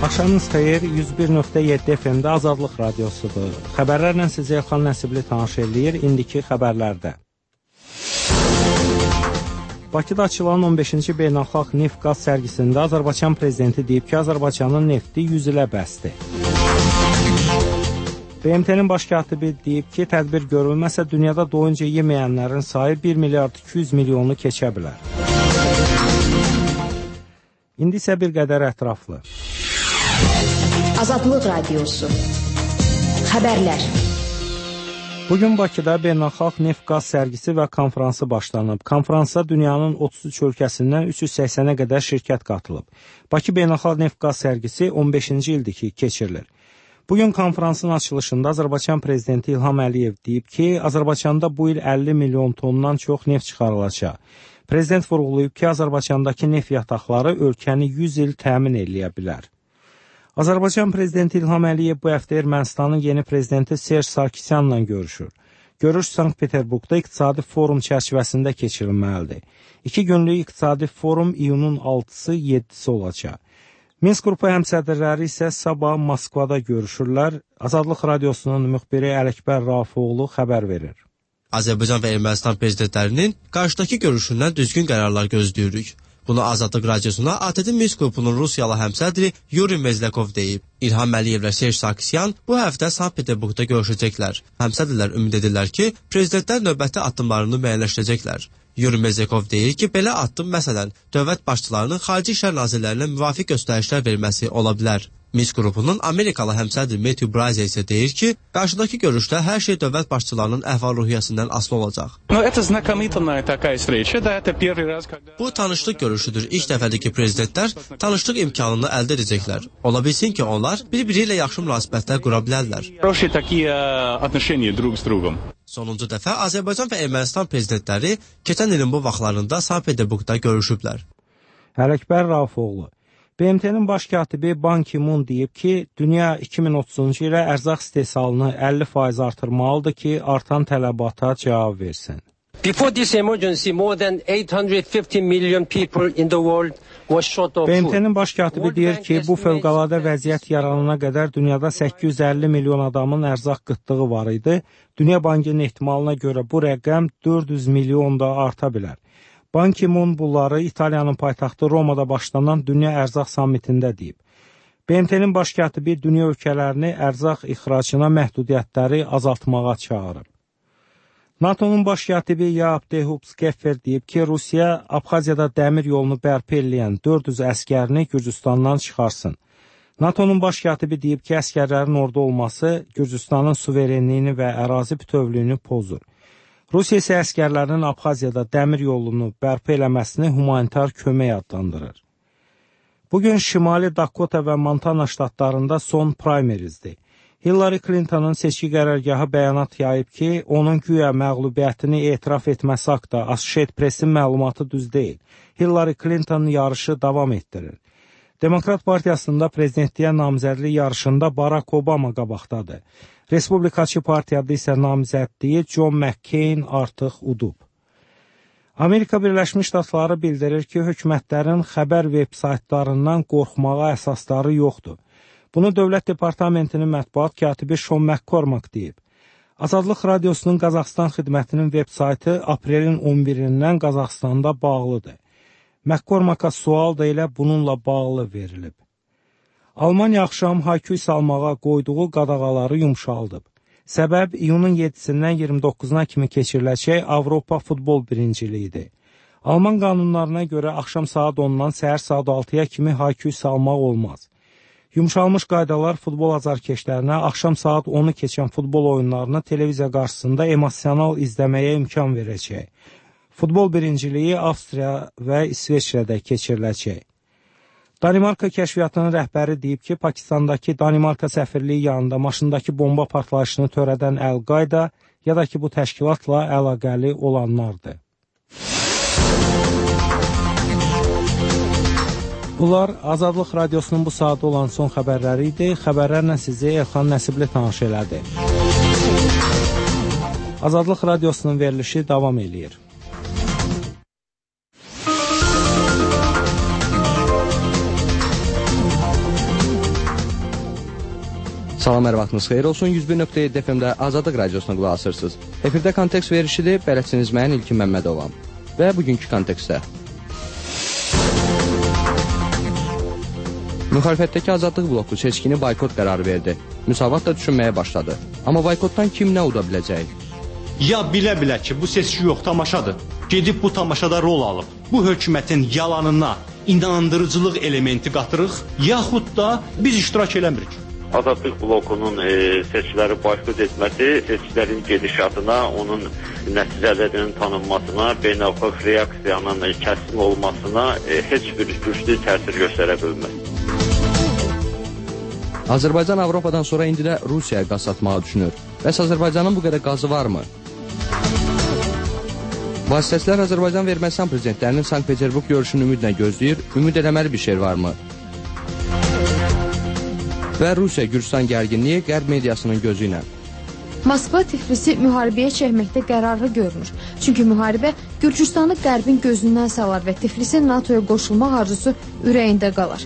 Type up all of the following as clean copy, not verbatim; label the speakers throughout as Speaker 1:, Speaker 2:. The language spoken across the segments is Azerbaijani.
Speaker 1: Axşamınız xeyir, 101.7 FM-də Azadlıq Radiosudur. Xəbərlərlə sizi Elxan Nəsibli tanış eləyir, indiki xəbərlərdə. Bakıda açılan 15-ci beynəlxalq neft-qaz sərgisində Azərbaycan prezidenti deyib ki, Azərbaycanın nefti 100 ilə bəsdir. BMT-nin baş katibi deyib ki, tədbir görülməsə dünyada doyunca yeməyənlərin sayı 1 milyard 200 milyonu keçə bilər. İndi isə bir qədər ətraflı.
Speaker 2: Azadlıq Radiosu. Xəbərlər.
Speaker 1: Bugün Bakıda beynəlxalq neft-qaz sərgisi və konfransı başlanıb. Konfransa dünyanın 33 ölkəsindən 380-ə qədər şirkət qatılıb. Bakı beynəlxalq neft-qaz sərgisi 15-ci ildir ki, keçirilir. Bugün konfransın açılışında Azərbaycan prezidenti İlham Əliyev deyib ki, Azərbaycanda bu il 50 milyon tondan çox neft çıxarılacaq. Prezident vurğulayıb ki, Azərbaycandakı neft yataqları ölkəni 100 il təmin eləyə bilər. Azərbaycan prezidenti İlham Əliyev bu həftə Ermənistanın yeni prezidenti Serj Sarkisyanla görüşür. Görüş Sankt-Peterburqda iqtisadi forum çərçivəsində keçirilməlidir. 2 günlük iqtisadi forum iyunun 6-sı, 7-si olacaq. Minsk qrupu həmsədrləri isə sabah Moskvada görüşürlər. Azadlıq Radiosunun müxbiri Ələkbər Rafoğlu xəbər verir.
Speaker 3: Azərbaycan və Ermənistan prezidentlərinin qarşıdakı görüşündən düzgün qərarlar gözləyirik. Bunu Azadlıq Radiosuna ATƏT Minsk qrupunun Rusiyalı həmsədri Yuri Mezlekov deyib. İlham Əliyev və Serj Sarkisyan bu həftə Sankt-Peterburqda görüşəcəklər. Həmsədrlər ümid edirlər ki, prezidentlər növbəti addımlarını müəyyənləşdirəcəklər. Yuri Mezlekov deyir ki, belə addım məsələn, dövlət başçılarının xarici işlər nazirlərinə müvafiq göstərişlər verməsi ola bilər. Minsk qrupunun Amerikalı həmsədri Matthew Brazier isə deyir ki, qarşıdakı görüşdə hər şey dövlət başçılarının əhval-ruhiyyəsindən asılı olacaq. Bu tanışlıq görüşüdür. İlk dəfədir ki, prezidentlər tanışlıq imkanını əldə edəcəklər. Ola bilsin ki, onlar bir-biri ilə yaxşı münasibətlər qura bilərlər. Sonuncu dəfə Azərbaycan və Ermənistan prezidentləri keçən ilin bu vaxtlarında Sankt-Peterburqda görüşüblər.
Speaker 1: Ələkbər Rafoğlu. BMT-nin baş katibi Ban Ki-moon deyib ki, dünya 2030-cu ilə ərzaq istehsalını 50% artırmalıdır ki, artan tələbata cavab versin.
Speaker 4: Before this emergency, more than 850 million people in the world was short of food.
Speaker 1: BMT-nin baş katibi deyir ki, bu fövqəladə vəziyyət yaranana qədər dünyada 850 milyon adamın ərzaq qıtlığı var idi. Dünya Bankının ehtimalına görə bu rəqəm 400 milyon da arta bilər. Ban Ki-moon bunları İtaliyanın paytaxtı Romada başlanan Dünya Ərzaq Sammitində deyib. BMT-nin baş katibi dünya ölkələrini ərzaq ixracına məhdudiyyətləri azaltmağa çağırıb. NATO'nun baş katibi Jaap de Hoop Scheffer deyib ki, Rusiya Abxaziyada dəmir yolunu bərpa eləyən 400 əskərini Gürcüstandan çıxarsın. NATO'nun baş katibi deyib ki, əskərlərin orada olması Gürcüstanın suverenliyini və ərazi bütövlüyünü pozur. Rusiya isə əskərlərinin Abxaziyada dəmir yolunu bərpa eləməsini humanitar kömək adlandırır. Bugün Şimali Dakota və Montana ştatlarında son primerizdir. Hillary Clinton'ın seçki qərargahı bəyanat yayıb ki, onun güya məğlubiyyətini etiraf etməsi haqda Associated Press-in məlumatı düz deyil. Hillary Clinton yarışı davam etdirir. Demokrat Partiyasında prezidentliyə namizədlik yarışında Barack Obama qabaqdadır. Respublikaçı partiyada isə namizədliyi John McCain artıq udub. Amerika Birləşmiş Ştatları bildirir ki, hökumətlərin xəbər veb-saytlarından qorxmağa əsasları yoxdur. Bunu Dövlət Departamentinin mətbuat katibi Sean McCormack deyib. Azadlıq Radiosunun Qazaxstan xidmətinin veb-saytı aprelin 11-dən Qazaxstanda bağlıdır. McCormack'a sual da elə bununla bağlı verilib. Almaniya axşam hayküy salmağa qoyduğu qadağaları yumşaldıb. Səbəb iyunun 7-dən 29-na kimi keçiriləcək Avropa futbol birinciliyidir. Alman qanunlarına görə axşam saat 10-dan səhər saat 6-ya kimi hayküy salmaq olmaz. Yumşalmış qaydalar futbol azarkeşlərinə axşam saat 10-u keçən futbol oyunlarını televiziya qarşısında emosional izləməyə imkan verəcək. Futbol birinciliyi Avstriya və İsveçrədə keçiriləcək. Danimarka kəşfiyyatının rəhbəri deyib ki, Pakistandakı Danimarka səfirliyi yanında maşındakı bomba partlayışını törədən Əl-Qayda ya da ki, bu təşkilatla əlaqəli olanlardır. Bunlar Azadlıq Radiosunun bu saatda olan son xəbərləri idi. Xəbərlərlə sizi Elxan Nəsibli tanış elədi. Azadlıq Radiosunun verilişi davam edir.
Speaker 5: Salam, hər vaxtınız xeyir olsun. 101.7 FM-də Azadlıq Radiosuna qulaq asırsınız. Efirdə kontekst verişidir, bələdçiniz mən İlkin Məmmədovam. Və bugünkü kontekstdə. Müxalifətdəki Azadlıq bloku seçkini boykot qərarı verdi. Müsavat da düşünməyə başladı. Amma boykotdan kim nə uda biləcək?
Speaker 6: Ya bilə-bilə ki, bu seçki yox, tamaşadır. Gedib bu tamaşada rol alıb. Bu hökumətin yalanına inandırıcılıq elementi qatırıq, yaxud da biz iştirak eləmirik.
Speaker 7: Azadlıq blokunun seçkiləri boykot etməsi, seçkilərin gedişatına, onun nəticələrinin tanınmasına, beynəlxalq reaksiyanın kəskin olmasına heç bir güclü təsir göstərə bilməz.
Speaker 5: Azərbaycan Avropadan sonra indi də Rusiyaya qaz satmağı düşünür. Bəs Azərbaycanın bu qədər qazı varmı? Vasitəçilər Azərbaycan və Ermənistan prezidentlərinin Sankt-Peterburq görüşünü ümidlə gözləyir. Ümid eləməli bir şey varmı? Və Rusiya-Gürcistan gərginliyi qərb mediasının gözü ilə.
Speaker 8: Moskva Tiflisi müharibəyə çəkməkdə qərarlı görmür. Çünki müharibə Gürcistanı qərbin gözündən salar və Tiflisin NATO-ya qoşulmaq arzusu ürəyində qalar.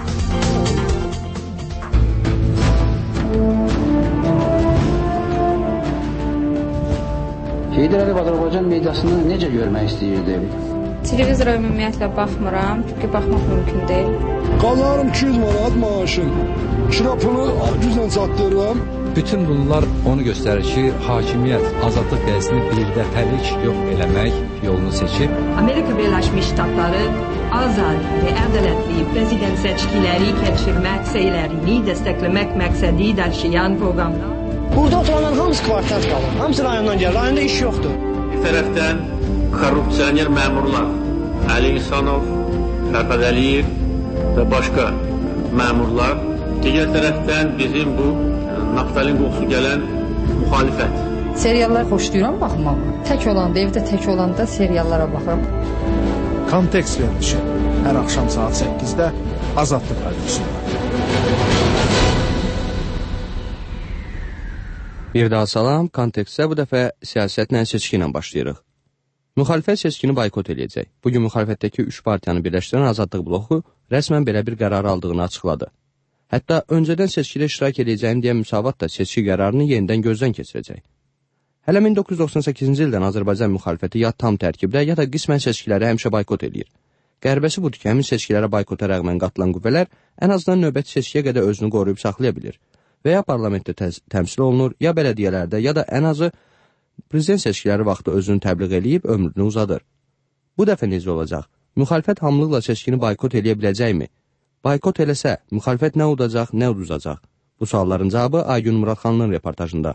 Speaker 9: Heydər Əliyev Azərbaycan mediasını necə görmək istəyirdi?
Speaker 10: Televizora ümumiyyətlə baxmıram, çünki baxmaq mümkün deyil.
Speaker 11: Qazanırım 200 manat maaşım. Kirapını güclə çatdırıram.
Speaker 12: Bütün bunlar onu göstərir ki, hakimiyyət azadlıq qəyəsini birdəfəlik yox eləmək yolunu seçib.
Speaker 13: Amerika Birləşmiş Ştatları azad və ədalətli prezident seçkiləri keçirmək səylərini dəstəkləmək məqsədi daşıyan proqramda.
Speaker 14: Burada oturanların hamısı kvartal qalır. Hamısı rayondan gəlir. Rayonda iş yoxdur.
Speaker 15: Bir tərəfdən korrupsioner məmurlar Əli İhsanov, Fərhad Əliyev və başqa məmurlar. Digər tərəfdən bizim bu naftalin qoxusu gələn müxalifət.
Speaker 16: Seriallar xoşlayıram baxmağı. Tək olanda, evdə tək olanda seriallara baxıram.
Speaker 17: Kontekst verilişi hər axşam saat 8-də Azadlıq Radiosunda.
Speaker 5: Bir daha salam, kontekstdə bu dəfə siyasətlə seçki ilə başlayırıq. Müxalifət seçkini boykot eləyəcək. Bugün müxalifətdəki 3 partiyanı birləşdirən Azadlıq bloku rəsmən belə bir qərar aldığını açıqladı. Hətta öncədən seçkidə iştirak edəcəyim deyən Müsavat da seçki qərarını yenidən gözdən keçirəcək. Hələ 1998-ci ildən Azərbaycan müxalifəti ya tam tərkibdə, ya da qismən seçkiləri həmişə boykot edir. Qərbəsi budur ki, həmin seçkilərə boykota rəğmən qatılan qüvvələr ən azından növbəti seçkiyə qədər özünü qoruyub saxlaya bilir. Və ya parlamentdə təmsil olunur, ya bələdiyyələrdə, ya da ən azı prezident seçkiləri vaxtı özünü təbliğ eləyib ömrünü uzadır. Bu dəfə necə olacaq? Müxalifət hamılıqla seçkini boykot eləyə biləcəkmi? Boykot eləsə, müxalifət nə udacaq, nə uduzacaq? Bu sualların cavabı Aygün Muradxanlının reportajında.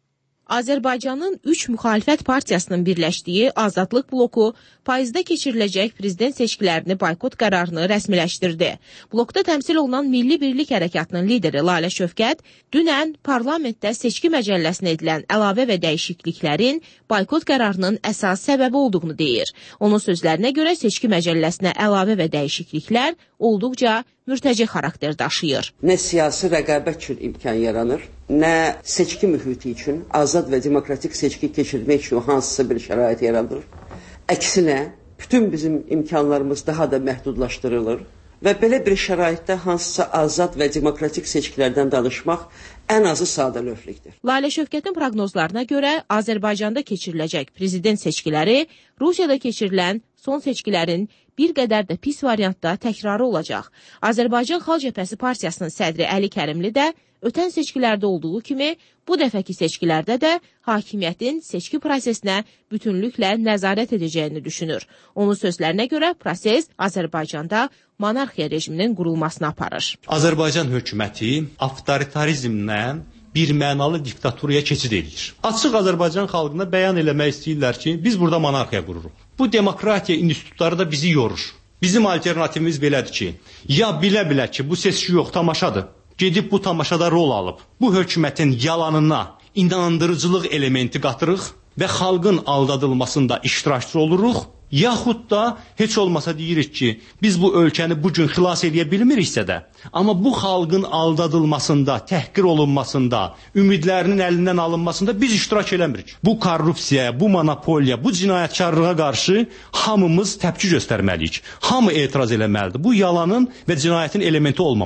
Speaker 18: Azərbaycanın 3 müxalifət partiyasının birləşdiyi Azadlıq bloku payızda keçiriləcək prezident seçkilərini boykot qərarını rəsmiləşdirdi. Blokda təmsil olunan Milli Birlik Hərəkatının lideri Lalə Şövkət dünən parlamentdə seçki məcəlləsinə edilən əlavə və dəyişikliklərin boykot qərarının əsas səbəbi olduğunu deyir. Onun sözlərinə görə seçki məcəlləsinə əlavə və dəyişikliklər olduqca mürtəci xarakter daşıyır.
Speaker 19: Nə siyasi rəqabət üçün imkan yaranır, nə seçki mühiti üçün azad və demokratik seçki keçirmək üçün hansısa bir şərait yaradır. Əksinə, bütün bizim imkanlarımız daha da məhdudlaşdırılır və belə bir şəraitdə hansısa azad və demokratik seçkilərdən danışmaq ən azı sadəlövflükdür.
Speaker 18: Lalə Şövkətin proqnozlarına görə Azərbaycanda keçiriləcək prezident seçkiləri Rusiyada keçirilən son seçkilərin bir qədər də pis variantda təkrarı olacaq. Azərbaycan Xalq Cəbhəsi Partiyasının sədri Əli Kərimli də ötən seçkilərdə olduğu kimi bu dəfəki seçkilərdə də hakimiyyətin seçki prosesinə bütünlüklə nəzarət edəcəyini düşünür. Onun sözlərinə görə proses Azərbaycanda monarxiya rejiminin qurulmasına aparır.
Speaker 6: Azərbaycan hökuməti avtoritarizmlə bir mənalı diktaturaya keçid edir. Açıq Azərbaycan xalqına bəyan eləmək istəyirlər ki, biz burada monarxiya qururuq. Bu demokratiya institutları da bizi yorur. Bizim alternativimiz belədir ki, ya bilə-bilə ki, bu seçki yox, tamaşadır. Gedib bu tamaşada rol alıb. Bu hökumətin yalanına inandırıcılıq elementi qatırıq və xalqın aldadılmasında iştirakçı oluruq. Yaxud da heç olmasa deyirik ki, biz bu ölkəni bugün xilas edə bilmiriksə də, amma bu xalqın aldadılmasında, təhqir olunmasında, ümidlərinin əlindən alınmasında biz iştirak eləmirik. Bu korrupsiyaya, bu monopoliya, bu cinayətkarlığa qarşı hamımız təpki göstərməliyik. Hamı etiraz eləməlidir. Bu yalanın və cinayətin elementi olmamalıyıq.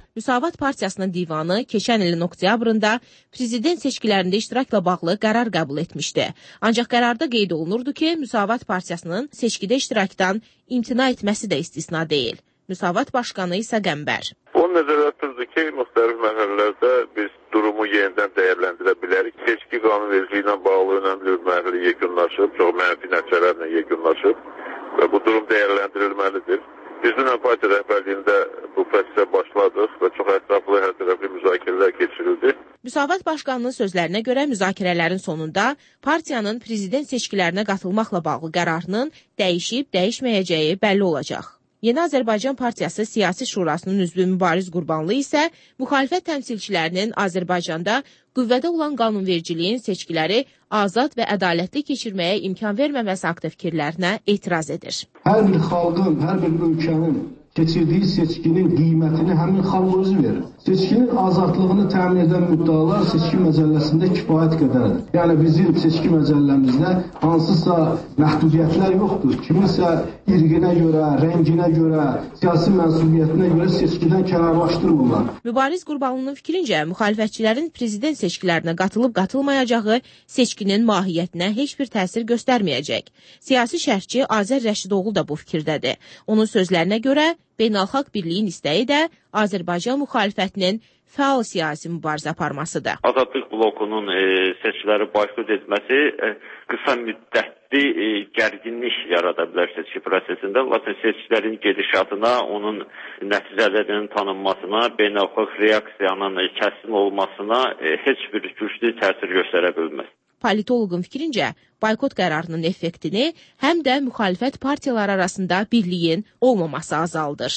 Speaker 18: Müsavat Partiyasının divanı keçən ilin oktyabrında prezident seçkilərində iştirakla bağlı qərar qəbul etmişdi. Ancaq qərarda qeyd olunurdu ki, Müsavat Partiyasının seçkidə iştirakdan imtina etməsi də istisna deyil. Müsavat Başqanı isə Qəmbər.
Speaker 20: O nəzərdə tutuldu ki, müxtəlif mərhələlərdə biz durumu yenidən dəyərləndirə bilərik. Seçki qanunvericiliyi ilə bağlı önəmli bir mərhələ yekunlaşıb, çox mənfi nəticələrlə yekunlaşıb və bu durum dəyərləndirilməlidir. Biz dünən partiya rəhbərliyində bu prosesə başladıq və çox ətraflı, hər tərəfli müzakirələr keçirildi.
Speaker 18: Müsavat Başqanının sözlərinə görə müzakirələrin sonunda partiyanın prezident seçkilərinə qatılmaqla bağlı qərarının dəyişib-dəyişməyəcəyi bəlli olacaq. Yeni Azərbaycan Partiyası Siyasi Şurasının üzvü Mübariz Qurbanlı isə müxalifət təmsilçilərinin Azərbaycanda qüvvədə olan qanunvericiliyin seçkiləri azad və ədalətli keçirməyə imkan verməməsi haqqında fikirlərinə etiraz edir.
Speaker 11: Hər bir xalqın, hər bir ölkənin keçirdiyi seçkinin qiymətini həmin xalq özü verir. Seçkinin azadlığını təmin edən müddəalar seçki məcəlləsində kifayət qədərdir. Yəni bizim seçki məcəlləmizdə hansısa məhdudiyyətlər yoxdur. Kiminsə irqinə görə, rənginə görə, siyasi mənsubiyyətinə görə seçkidən kənarlaşdırmırlar.
Speaker 18: Mübariz Qurbanlının fikrincə, müxalifətçilərin prezident seçkilərinə qatılıb-qatılmayacağı seçkinin mahiyyətinə heç bir təsir göstərməyəcək. Siyasi şərhçi Azər Rəşidoğlu da bu fikirdədir. Onun sözlərinə görə, Beynəlxalq Birliyin istəyi də Azərbaycan müxalifətinin fəal siyasi mübarizə aparmasıdır.
Speaker 7: Azadlıq blokunun seçkiləri boykot etməsi qısa müddətli gərginlik yarada bilər seçki prosesində. Lakin seçkilərin gedişatına, onun nəticələrinin tanınmasına, beynəlxalq reaksiyanın kəsin olmasına heç bir güclü təsir göstərə bilməz.
Speaker 18: Politoloqun fikrincə, boykot qərarının effektini həm də müxalifət partiyaları arasında birliyin olmaması azaldır.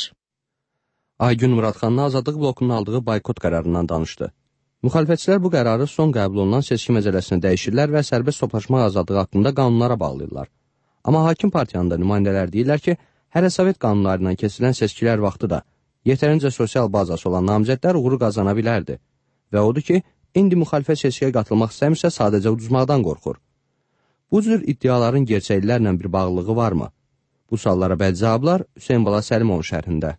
Speaker 5: Aygün Muradxanlı Azadlıq blokunun aldığı boykot qərarından danışdı. Müxalifətçilər bu qərarı son qəbul olunan seçki məcəlləsinə dəyişirlər və sərbəst toplaşmaq azadlığı haqqında qanunlara bağlayırlar. Amma hakim partiyanın da nümayəndələr deyirlər ki, hələ Sovet qanunları ilə keçirilən seçkilər vaxtı da yetərincə sosial bazası olan namizədlər uğuru qazana bilərdi. Və odur ki, İndi müxalifət seçkiyə qatılmaq istəmirsə sadəcə uduzmaqdan qorxur. Bu cür iddiaların gerçəkliklərlə bir bağlılığı varmı? Bu suallara bəzi cavablar Hüseyn Bala Səlimovun şərhində.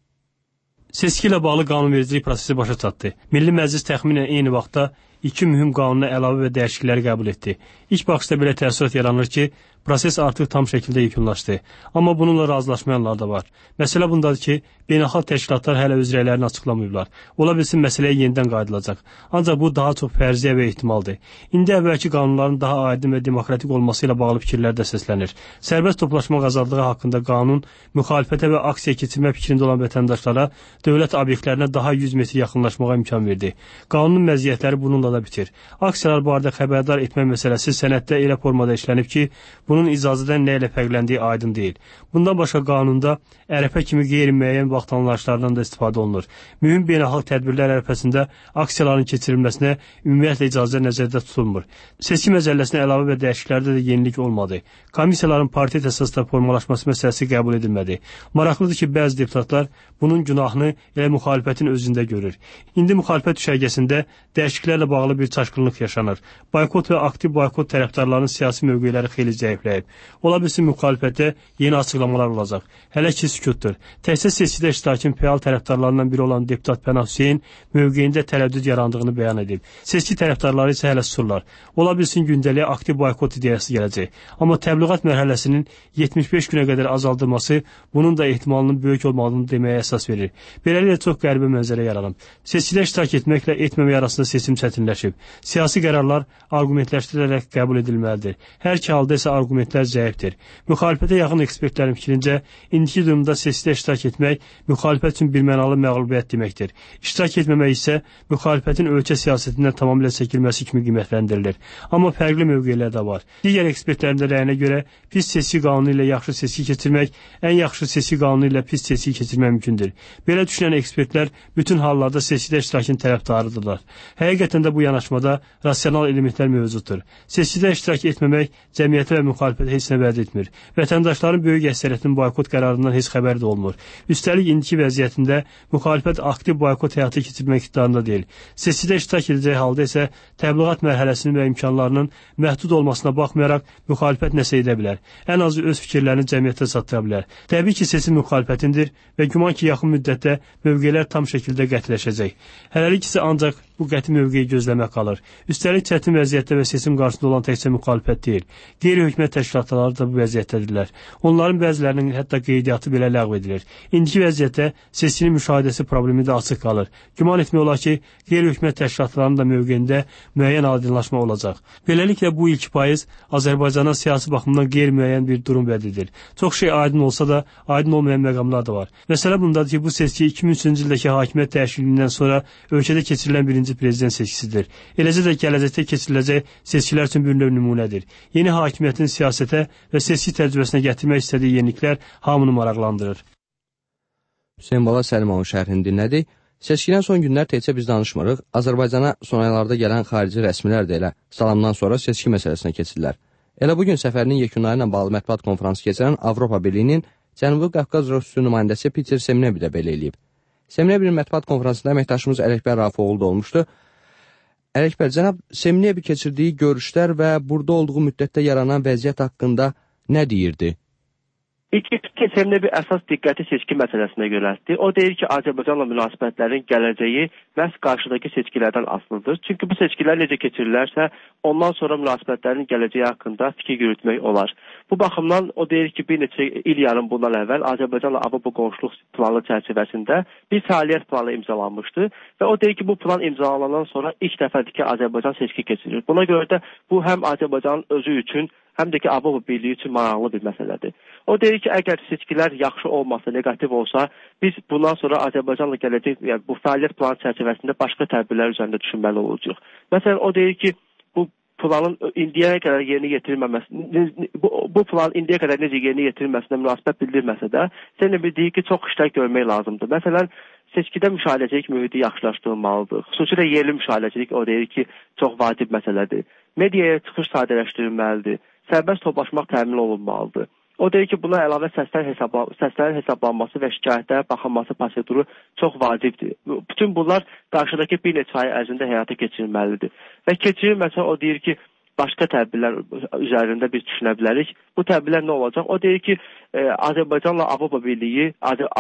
Speaker 21: Seçki ilə bağlı qanunvericilik prosesi başa çatdı. Milli Məclis təxminən eyni vaxtda iki mühüm qanuna əlavə və dəyişiklikləri qəbul etdi. İlk baxışda belə təəssürat yaranır ki, proses artıq tam şəkildə yekunlaşdı. Amma bununla razılaşmayanlar da var. Məsələ bundadır ki, beynəlxalq təşkilatlar hələ öz rəylərini açıqlamayıblar. Ola bilsin məsələyə yenidən qayıdılacaq. Ancaq bu daha çox fərziyyə və ehtimaldır. İndi əvvəlki qanunların daha aydın və demokratik olması ilə bağlı fikirlər də səslənir. Sərbəst toplaşmaq azadlığı haqqında qanun müxalifətə və aksiya keçirmə fikrində olan vətəndaşlara dövlət obyektlərinə daha 100 metr yaxınlaşmağa imkan verdi. Qanunun məziyyətləri bununla da bitir. Aksiyalar barədə xəbərdar etmə məsələsi sənəddə elə formada işlənib ki, bunun icazədən nə ilə fərqləndiyi aydın deyil. Bundan başqa qanunda ərəfə kimi qeyri-müəyyən vaxt anlayışlarından da istifadə olunur. Mühüm beynəlxalq tədbirlər ərəfəsində aksiyaların keçirilməsinə ümumiyyətlə icazə nəzərdə tutulmur. Seçki məcəlləsinə əlavə və dəyişikliklərdə də yenilik olmadı. Komissiyaların partiya əsasında formalaşması məsələsi qəbul edilmədi. Maraqlıdır ki, bəzi deputatlar bunun günahını elə müxalifətin özündə görür. İndi müxalifət düşərgəsində dəyişikliklərlə bağlı bir çaşqınlıq yaşanır. Boykot və aktiv boykot tərəfdarlarının siyasi mövqeləri xeyli zəifləyib. Ola bilsin müxalifətdə yeni açıqlamalar olacaq. Hələ ki sükutdur. Təkcə seçkidə iştirakın fəal tərəfdarlarından biri olan deputat Pənah Hüseyn mövqeyində tərəddüd yarandığını bəyan edib. Seçki tərəfdarları isə hələ susurlar. Ola bilsin gündəliyə aktiv boykot ideyası gələcək. Amma təbliğat mərhələsinin 75 günə qədər azaldılması bunun da ehtimalının böyük olmadığını deməyə əsas verir. Beləliklə çox qəribə mənzərə yaranıb. Seçkidə iştirak etməklə etməmək arasında seçim çətinləşib. Siyasi qərarlar arqumentləşdirilərək qəbul edilməlidir. Hər iki halda isə arqumentlər zəifdir. Müxalifətə yaxın ekspertlərin fikrincə, indiki durumda seçkidə iştirak etmək müxalifət üçün birmənalı məğlubiyyət deməkdir. İştirak etməmək isə müxalifətin ölkə siyasətindən tamamilə çəkilməsi kimi qiymətləndirilir. Amma fərqli mövqelər də var. Digər ekspertlərin də rəyinə görə pis seçki qanunu ilə yaxşı seçki keçirmək, ən yaxşı seçki qanunu ilə pis seçki keçirmək mümkündür. Belə düşünən ekspertlər bütün hallarda seçkidə iştirakın tərəfdarıdırlar. Həqiqətən də bu yanaşmada rasional elementlər mövcuddur. Seçkidə iştirak etməmək cəmiyyətə və müxalifətə heç nə vəd etmir. Vətəndaşların böyük əksəriyyətinin boykot qərarından heç xəbəri də olmur. Üstəlik indiki vəziyyətində müxalifət aktiv boykot həyata keçirmək iqtidarında deyil. Seçkidə iştirak edəcək halda isə təbliğat mərhələsinin və imkanlarının məhdud olmasına baxmayaraq müxalifət nəsə edə bilər. Ən azı öz fikirlərini cəmiyyətə çatdıra bilər. Təbii ki, seçim müxalifətindir və güman ki, yaxın müddətdə mövqelər tam şəkildə qətiləşəcək. Hələlik isə ancaq bu qəti mövqeyi gözləmək qalır. Üstəlik çətin vəziyyətdə və seçim qarşısında olan təkcə müxalifət deyil, qeyri-hökumət təşkilatları da bu vəziyyətdədirlər. Onların bəzilərinin hətta qeydiyyatı belə ləğv edilir. İndiki vəziyyətdə seçkinin müşahidəsi problemi də açıq qalır. Güman etmək olar ki, qeyri-hökumət təşkilatlarının da mövqeyində müəyyən aydınlaşma olacaq. Beləliklə bu ilk payız Azərbaycana siyasi baxımdan qeyri-müəyyən bir durum vəd edir. Çox şey aydın olsa da, aydın olmayan məqamlar da var. Məsələ bundadır ki, bu seçki 2003-cü ildəki hakimiyyət dəyişikliyindən sonra ölkədə keçirilən birinci prezident seçkisidir. Eləcə də gələcəkdə keçiriləcək seçkilər üçün bir növ nümunədir. Yeni hakimiyyətin siyasətə və seçki təcrübəsinə gətirmək istədiyi yeniliklər hamını maraqlandırır.
Speaker 5: Hüseyn Bala Səlimovun şərhini dinlədik. Seçkidən son günlər təkcə biz danışmırıq. Azərbaycana son aylarda gələn xarici rəsmilər də elə salamdan sonra seçki məsələsinə keçirlər. Elə bugün səfərinin yekunları ilə bağlı mətbuat konfransı keçirən Avropa Birliyinin Cənubi Qafqaz Rusiya nümayəndəsi Peter Semnevi də belə eləyib. Semnevinin mətbuat konfransında əməkdaşımız Ələkbər Rafifoğlu da olmuşdu. Ələkbər, cənab Semnevi keçirdiyi görüşlər və burada olduğu müddətdə yaranan vəziyyət haqqında nə deyirdi?
Speaker 2: İlk Semnevi əsas diqqəti seçki məsələsinə yönəltdi. O deyir ki, Azərbaycanla münasibətlərin gələcəyi məhz qarşıdakı seçkilərdən asılıdır. Çünki bu seçkilər necə keçirilərsə, ondan sonra münasibətlərin gələcəyi haqqında fikir yürütmək olar. Bu baxımdan o deyir ki, bir neçə il yarım bundan əvvəl Azərbaycanla Avropa qonşuluq planı çərçivəsində bir fəaliyyət planı imzalanmışdı və o deyir ki, bu plan imzalanan sonra ilk dəfədir ki, Azərbaycan seçki keçirir. Buna görə də bu həm Azərbaycanın özü üçün, həm də ki, Avropa Birliyi üçün maraqlı bir məsələdir. O deyir ki, əgər seçkilər yaxşı olmasa, negativ olsa, biz bundan sonra Azərbaycanla gələcək, yəni bu fəaliyyət planı çərçivəsində başqa tədbirlər üzərində düşünməli olacaq. Məsələn, o deyir ki, bu planın indiyə qədər yerinə yetirilməməsi, bu plan indiyə qədər necə yerinə yetirilməsinə münasibət bildirməsə də, Semnevi deyir ki, çox işlər görmək lazımdır. Məsələn, seçkidə müşahidəçilik mühiti yaxşılaşdırılmalıdır. Xüsusilə yerli müşahidəçilik o deyir ki, çox vacib məsələdir. Mediaya çıxış sadələşdirilməlidir. Sərbəst toplaşmaq təmin olunmalıdır. O deyir ki, buna əlavə səslərin hesablanması və şikayətlərə baxılması proseduru çox vacibdir. Bütün bunlar qarşıdakı bir neçə ay ərzində həyata keçirilməlidir. Və keçirilməsə o deyir ki, başqa tədbirlər üzərində biz düşünə bilərik. Bu tədbirlər nə olacaq? O deyir ki, Azərbaycanla Avropa Birliyi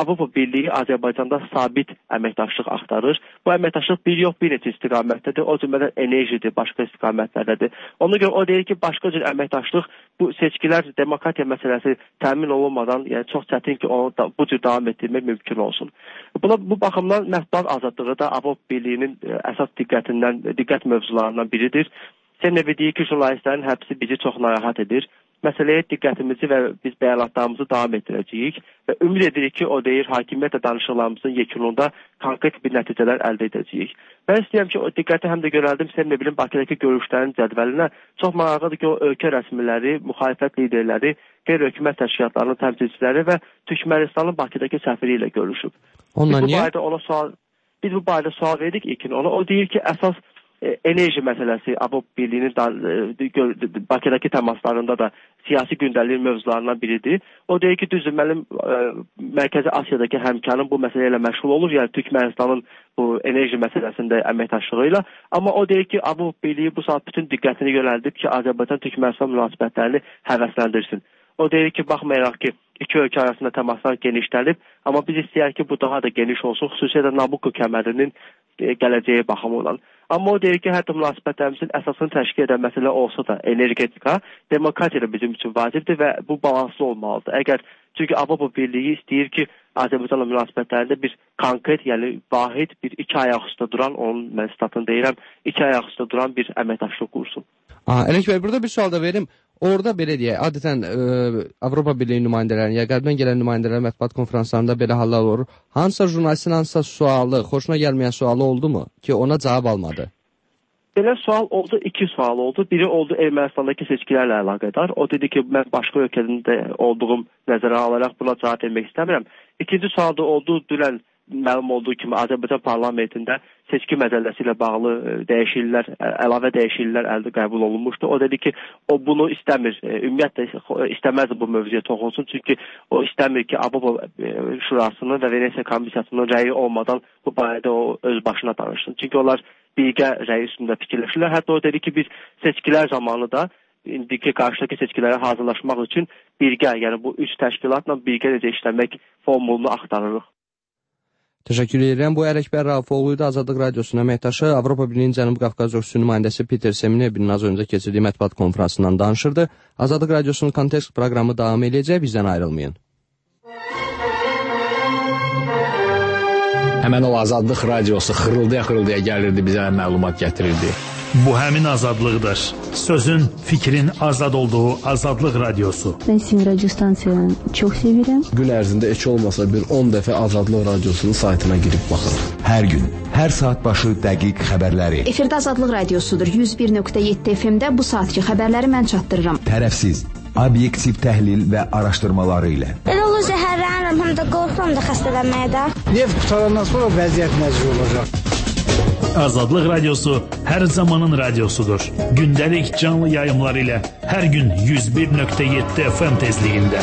Speaker 2: Azərbaycanda sabit əməkdaşlıq axtarır. Bu əməkdaşlıq bir yox, bir neçə istiqamətdədir. O cümlədən enerjidir, başqa istiqamətlərdədir. Ona görə o deyir ki, başqa cür əməkdaşlıq bu seçkilər demokratiya məsələsi təmin olunmadan, yəni çox çətin ki, onu bu cür davam etdirmək mümkün olsun. Bu baxımdan mətbuat azadlığı da Avropa Birliyinin əsas diqqət mövzularından biridir. Semnevi deyir ki, jurnalistlərin həbsi bizi çox narahat edir. Məsələyə diqqətimizi və biz bəyanatlarımızı davam etdirəcəyik və ümid edirik ki, o deyir, hakimiyyətlə danışıqlarımızın yekununda konkret bir nəticələr əldə edəcəyik. Mən istəyirəm ki, o diqqəti həm də görəldim Semnevinin Bakıdakı görüşlərin cədvəlinə. Çox maraqlıdır ki, o ölkə rəsmiləri, müxalifət liderləri, qeyri-hökumət təşkilatlarının təmsilçiləri və Türkmənistanın Bakıdakı səfiri ilə görüşüb. Biz bu barədə sual verdik ilkin ona. O deyir ki, əsas enerji məsələsi Avropa Birliyinin Bakıdakı təmaslarında da siyasi gündəliyin mövzularından biridir. O deyir ki, düzdür, mənim Mərkəzi Asiyadakı həmkarım bu məsələ ilə məşğul olur, yəni Türkmənistanın bu enerji məsələsində əməkdaşlığı ilə. Amma o deyir ki, Avropa Birliyi bu saat bütün diqqətini yönəldib ki, Azərbaycan-Türkmənistan münasibətlərini həvəsləndirsin. O deyir ki, baxmayaraq ki, iki ölkə arasında təmaslar genişlənib, amma biz istəyək ki, bu daha da geniş olsun, xüsusilə Nabucco kəmərinin gələcəyi baxımından. Amma o deyir ki, hətta münasibətlərimizin əsasını təşkil edən məsələ olsa da energetika, demokratiya bizim üçün vacibdir və bu balanslı olmalıdır. Çünki Avropa Birliyi istəyir ki, Azərbaycanla münasibətlərində bir konkret, yəni vahid, bir iki ayaq üstə duran, onun mən statını deyirəm, iki ayaq üstə duran bir əməkdaşlıq qursun.
Speaker 5: Ələk bəy, burada bir sual da verim. Orada belə deyək, adətən Avropa Birliyi nümayəndələrinin, ya qərbdən gələn nümayəndələrin mətbuat konferanslarında belə hallar olur. Hansısa jurnalistin hansısa sualı, xoşuna gəlməyən sualı oldu mu ki, ona cavab almadı?
Speaker 2: Belə sual oldu, iki sual oldu. Biri oldu Ermənistandakı seçkilərlə əlaqədar. O dedi ki, mən başqa ölkədə olduğum nəzərə alaraq buna cavab vermək istəmirəm. İkinci sual da oldu, dünən məlum olduğu kimi Azərbaycan parlamentində seçki məcəlləsi ilə bağlı dəyişikliklər, əlavə dəyişikliklər qəbul olunmuşdu. O dedi ki, o bunu istəmir. Ümumiyyətlə istəməzdi bu mövzuya toxunsun. Çünki o istəmir ki, Avropa Şurasının və Venesiya Komissiyasının rəyi olmadan bu barədə o öz başına danışsın. Çünki onlar birgə rəyi üstündə fikirləşirlər. Hətta o dedi ki, biz seçkilər zamanı da indiki qarşıdakı seçkilərə hazırlaşmaq üçün birgə, yəni bu 3 təşkilatla birgə necə işləmək formulunu axtarırıq.
Speaker 5: Təşəkkür edirəm. Bu Ələkbər Rafifoğlu idi, Azadlıq Radiosunun əməkdaşı. Avropa Birliyinin Cənubi Qafqaz Ölkəsi nümayəndəsi Peter Seminevin az öncə keçirdiyi mətbuat konfransından danışırdı. Azadlıq Radiosunun Kontekst proqramı davam edəcək, bizdən ayrılmayın.
Speaker 3: Həmən o Azadlıq Radiosu xırıldaya gəlirdi, bizə məlumat gətirirdi.
Speaker 22: Bu həmin azadlıqdır. Sözün, fikrin azad olduğu Azadlıq Radiosu.
Speaker 23: Ben sizin radyo stansiyanı çok severim.
Speaker 3: Gün ərzində heç olmasa bir 10 dəfə Azadlıq Radiosunun saytına girib baxır.
Speaker 24: Hər gün, hər saat başı dəqiq xəbərləri.
Speaker 23: Efirdə Azadlıq Radiosudur. 101.7 FM-də bu saatki xəbərləri mən çatdırıram.
Speaker 24: Tərəfsiz, obyektiv təhlil və araşdırmaları ilə.
Speaker 25: Elə olur zəhərlənirəm, həm də qorxuram da xəstələnməyə də.
Speaker 14: Neft qutarandan sonra vəziyyət necə olacaq?
Speaker 22: Azadlıq Radiosu hər zamanın radiosudur. Gündəlik canlı yayımlar ilə hər gün 101.7 FM tezliyində.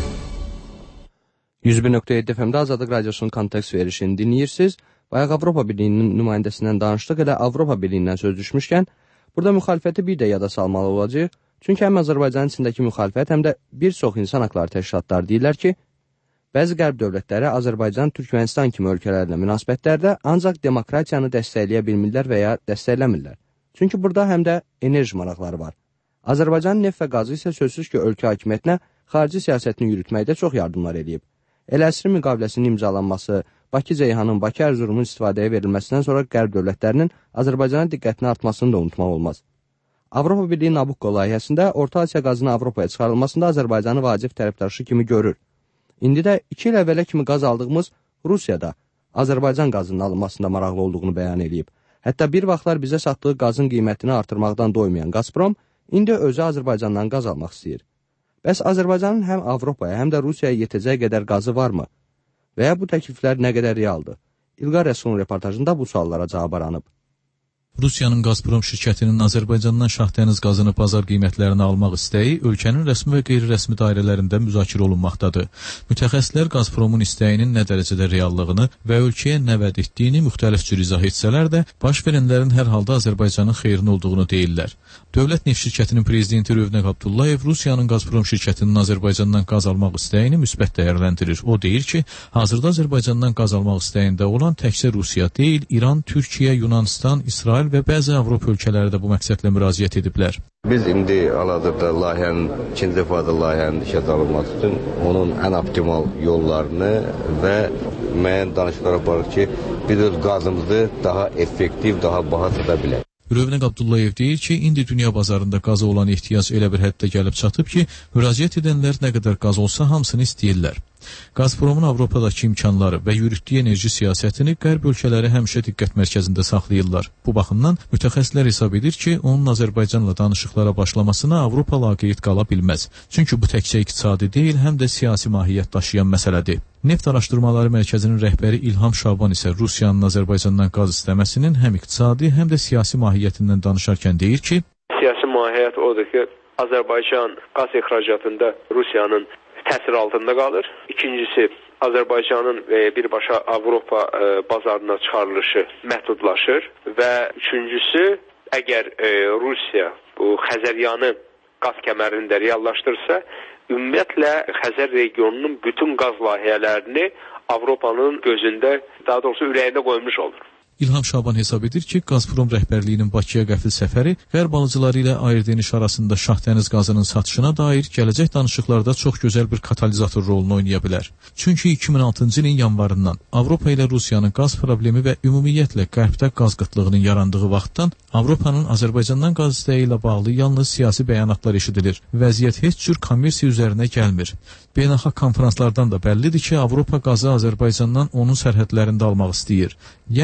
Speaker 5: 101.7 FM-də Azadlıq Radiosunun kontekst verişini dinləyirsiniz. Bayaq Avropa Birliyinin nümayəndəsindən danışdıq, elə Avropa Birliyindən söz düşmüşkən, burada müxalifəti bir də yada salmalı olacaq. Çünki həm Azərbaycanın içindəki müxalifət, həm də bir çox insan haqları təşkilatları deyirlər ki, bəzi qərb dövlətləri Azərbaycan, Türkmənistan kimi ölkələrlə münasibətlərdə ancaq demokratiyanı dəstəkləyə bilmirlər və ya dəstəkləmirlər. Çünki burada həm də enerji maraqları var. Azərbaycan neft və qazı isə sözsüz ki, ölkə hakimiyyətinə xarici siyasətini yürütməkdə çox yardımlar edib. Əl-Əsri müqaviləsinin imzalanması, Bakı-Ceyhanın, Bakı-Ərzurumun istifadəyə verilməsindən sonra qərb dövlətlərinin Azərbaycana diqqətini artmasını da unutmaq olmaz. Avropa Birliyi Nabucco layihəsində Orta Asiya qazının Avropaya çıxarılmasında Azərbaycanı vacib tərəfdaşı kimi görür. İndi də 2 il əvvələ kimi qaz aldığımız Rusiyada Azərbaycan qazının alınmasında maraqlı olduğunu bəyan edib. Hətta bir vaxtlar bizə satdığı qazın qiymətini artırmaqdan doymayan Gazprom, indi özü Azərbaycandan qaz almaq istəyir. Bəs Azərbaycanın həm Avropaya, həm də Rusiyaya yetəcək qədər qazı varmı? Və ya bu təkliflər nə qədər realdır? İlqar Rəsulun reportajında bu suallara cavab aranıb.
Speaker 26: Rusiyanın Gazprom şirkətinin Azərbaycandan şahdəniz qazını bazar qiymətlərini almaq istəyi ölkənin rəsmi və qeyri-rəsmi dairələrində müzakirə olunmaqdadır. Mütəxəssislər Gazpromun istəyinin nə dərəcədə reallığını və ölkəyə nə vəd etdiyini müxtəlif cür izah etsələr də, baş verənlərin hər halda Azərbaycanın xeyrinə olduğunu deyirlər. Dövlət Neft şirkətinin prezidenti Rövnəq Abdullayev Rusiyanın Gazprom şirkətinin Azərbaycandan qaz almaq istəyini müsbət dəyərləndirir. O deyir ki, hazırda Azərbaycandan qaz almaq istəyində olan təkcə Rusiya deyil, İran, Türkiyə, Yunanistan, İsrail və bəzi Avropa ölkələri də bu məqsədlə müraciət ediblər.
Speaker 27: Biz indi hal-hazırda ikinci dəfədə layihənin işə salınması üçün onun ən optimal yollarını və müəyyən danışıqlara aparırıq ki, biz öz qazımızı daha effektiv, daha baha sata bilək.
Speaker 26: Rövnəq Abdullayev deyir ki, indi dünya bazarında qaza olan ehtiyac elə bir həddə gəlib çatıb ki, müraciət edənlər nə qədər qaz olsa hamısını istəyirlər. Gazpromun Avropadakı imkanları və yürütdüyü enerji siyasətini qərb ölkələri həmişə diqqət mərkəzində saxlayırlar. Bu baxımdan mütəxəssislər hesab edir ki, onun Azərbaycanla danışıqlara başlamasına Avropa laqeyd qala bilməz. Çünki bu təkcə iqtisadi deyil, həm də siyasi mahiyyət daşıyan məsələdir. Neft Araşdırmaları Mərkəzinin rəhbəri İlham Şaban isə Rusiyanın Azərbaycandan qaz istəməsinin həm iqtisadi, həm də siyasi mahiyyətindən danışarkən deyir ki,
Speaker 28: siyasi mahiyyət odur ki, Azərbaycan qaz ixracatında Rusiyanın təsir altında qalır. İkincisi, Azərbaycanın birbaşa Avropa bazarına çıxarılışı məhdudlaşır və üçüncüsü, əgər Rusiya bu Xəzəryanı qaz kəmərində reallaşdırsa, ümumiyyətlə Xəzər regionunun bütün qaz layihələrini Avropanın gözündə, daha doğrusu ürəyində qoymuş olur.
Speaker 26: İlham Şaban hesab edir ki, Gazprom rəhbərliyinin Bakıya qəfil səfəri qərb alıcıları ilə Ayırdeniş arasında şahdəniz qazının satışına dair gələcək danışıqlarda çox gözəl bir katalizator rolunu oynaya bilər. Çünki 2006-cı ilin yanvarından Avropa ilə Rusiyanın qaz problemi və ümumiyyətlə qərbdə qaz qıtlığının yarandığı vaxtdan Avropanın Azərbaycandan qaz istəyi ilə bağlı yalnız siyasi bəyanatlar eşidilir. Vəziyyət heç cür kommersiya üzərinə gəlmir. Beynəlxalq konferanslardan da bəllidir ki, Avropa qazı Azərbaycandan onun sərhədlərində almaq istəyir. Yəni qazın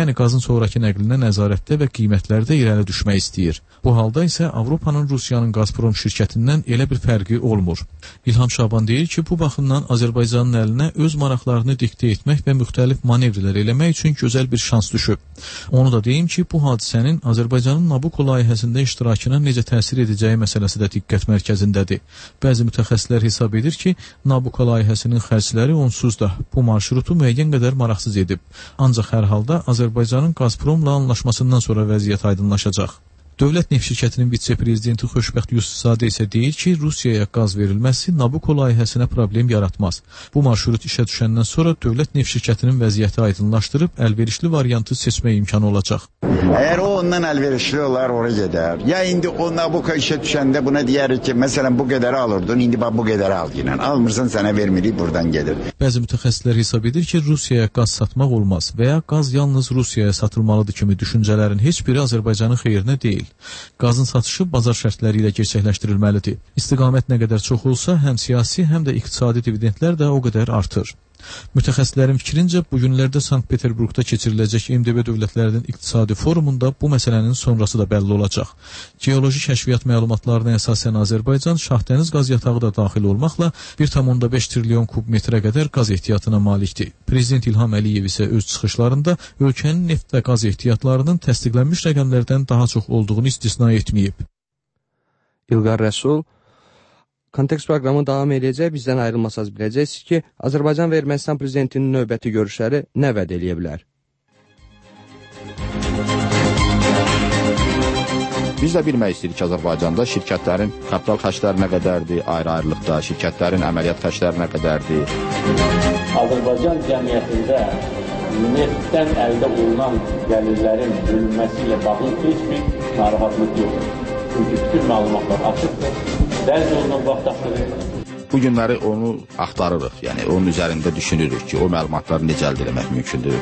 Speaker 26: sonraki nəqlinə nəzarətdə və qiymətlərdə irəli düşmək istəyir. Bu halda isə Avropanın Rusiyanın Gazprom şirkətindən elə bir fərqi olmur. İlham Şaban deyir ki, bu baxımdan Azərbaycanın əlinə öz maraqlarını diktə etmək və müxtəlif manevrlər eləmək üçün gözəl bir şans düşüb. Onu da deyim ki, bu hadisənin Azərbaycanın Nabucco layihəsində iştirakına necə təsir edəcəyi məsələsi də diqqət mərkəzindədir. Bəzi mütəxəssislər hesab edir ki, Nabucco layihəsinin xərcləri onsuz da bu marşrutu müəyyən qədər maraqsız edib. Ancaq hər halda Azərbaycanın Gazpromla anlaşmasından sonra vəziyyət aydınlaşacaq. Dövlət Neft şirkətinin vitse-prezidenti Xoşbəxt Yusufzadə isə deyir ki, Rusiyaya qaz verilməsi Nabucco layihəsinə problem yaratmaz. Bu marşrut işə düşəndən sonra Dövlət Neft şirkətinin vəziyyəti aydınlaşdırıb əlverişli variantı seçmək imkanı olacaq.
Speaker 1: Eğer o ondan elverişli olar oraya gider. Ya indi o Nabucco işe düşende buna diyer ki mesela bu kadar alırdın indi bak bu kadar al yine. Almırsan sana vermeli buradan gelir.
Speaker 26: Bəzi mütəxəssislər hesab edir ki, Rusiyaya qaz satmaq olmaz və ya qaz yalnız Rusiyaya satılmalıdır kimi düşüncələrin heç biri Azərbaycanın xeyrinə deyil. Qazın satışı bazar şərtləri ilə gerçəkləşdirilməlidir. İstiqamət nə qədər çox olsa, həm siyasi, həm də iqtisadi dividendlər də o qədər artır. Mütəxəssislərin fikrincə, bu günlərdə Sankt-Peterburqda keçiriləcək MDB dövlətlərinin iqtisadi forumunda bu məsələnin sonrası da bəlli olacaq. Geoloji kəşfiyyat məlumatlarına əsasən Azərbaycan Şahdəniz qaz yatağı da daxil olmaqla 1,5 trilyon kubmetrə qədər qaz ehtiyatına malikdir. Prezident İlham Əliyev isə öz çıxışlarında ölkənin neft və qaz ehtiyatlarının təsdiqlənmiş rəqəmlərdən daha çox olduğunu istisna etməyib.
Speaker 5: İlqar Rəsul, Kontekst proqramı davam edəcək, bizdən ayrılmasaz biləcəksiniz ki, Azərbaycan və Ermənistan prezidentinin növbəti görüşləri nə vəd eləyə bilər?
Speaker 4: Biz də bilmək istəyirik ki, Azərbaycanda şirkətlərin kapital xərcləri nə qədərdir, ayrı-ayrılıqda, şirkətlərin əməliyyat xərcləri nə qədərdir?
Speaker 8: Azərbaycan cəmiyyətində neftdən əldə olunan gəlirlərin bölünməsi ilə bağlı heç bir narahatlıq yoxdur. Çünki bütün məlumatlar açıqdır. Bəzi ondan vaxt axtarırıq.
Speaker 4: Bu günləri onu axtarırıq, yəni onun üzərində düşünürük ki, o məlumatları necə əldə etmək mümkündür.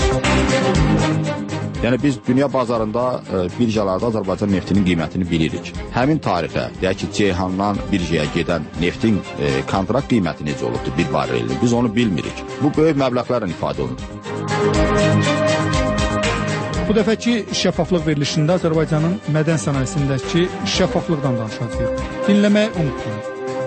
Speaker 4: Yəni biz dünya bazarında birjalarda Azərbaycan neftinin qiymətini bilirik. Həmin tarixə, deyək ki, Ceyhandan birjaya gedən neftin kontrakt qiyməti necə olubdur bir barelin, biz onu bilmirik. Bu böyük məbləğlərlə ifadə olunur.
Speaker 17: Bu dəfəki şəffaflıq verilişində Azərbaycanın mədən sənayesindəki şəffaflıqdan danışacağıq. Dinləməyi unutmayın.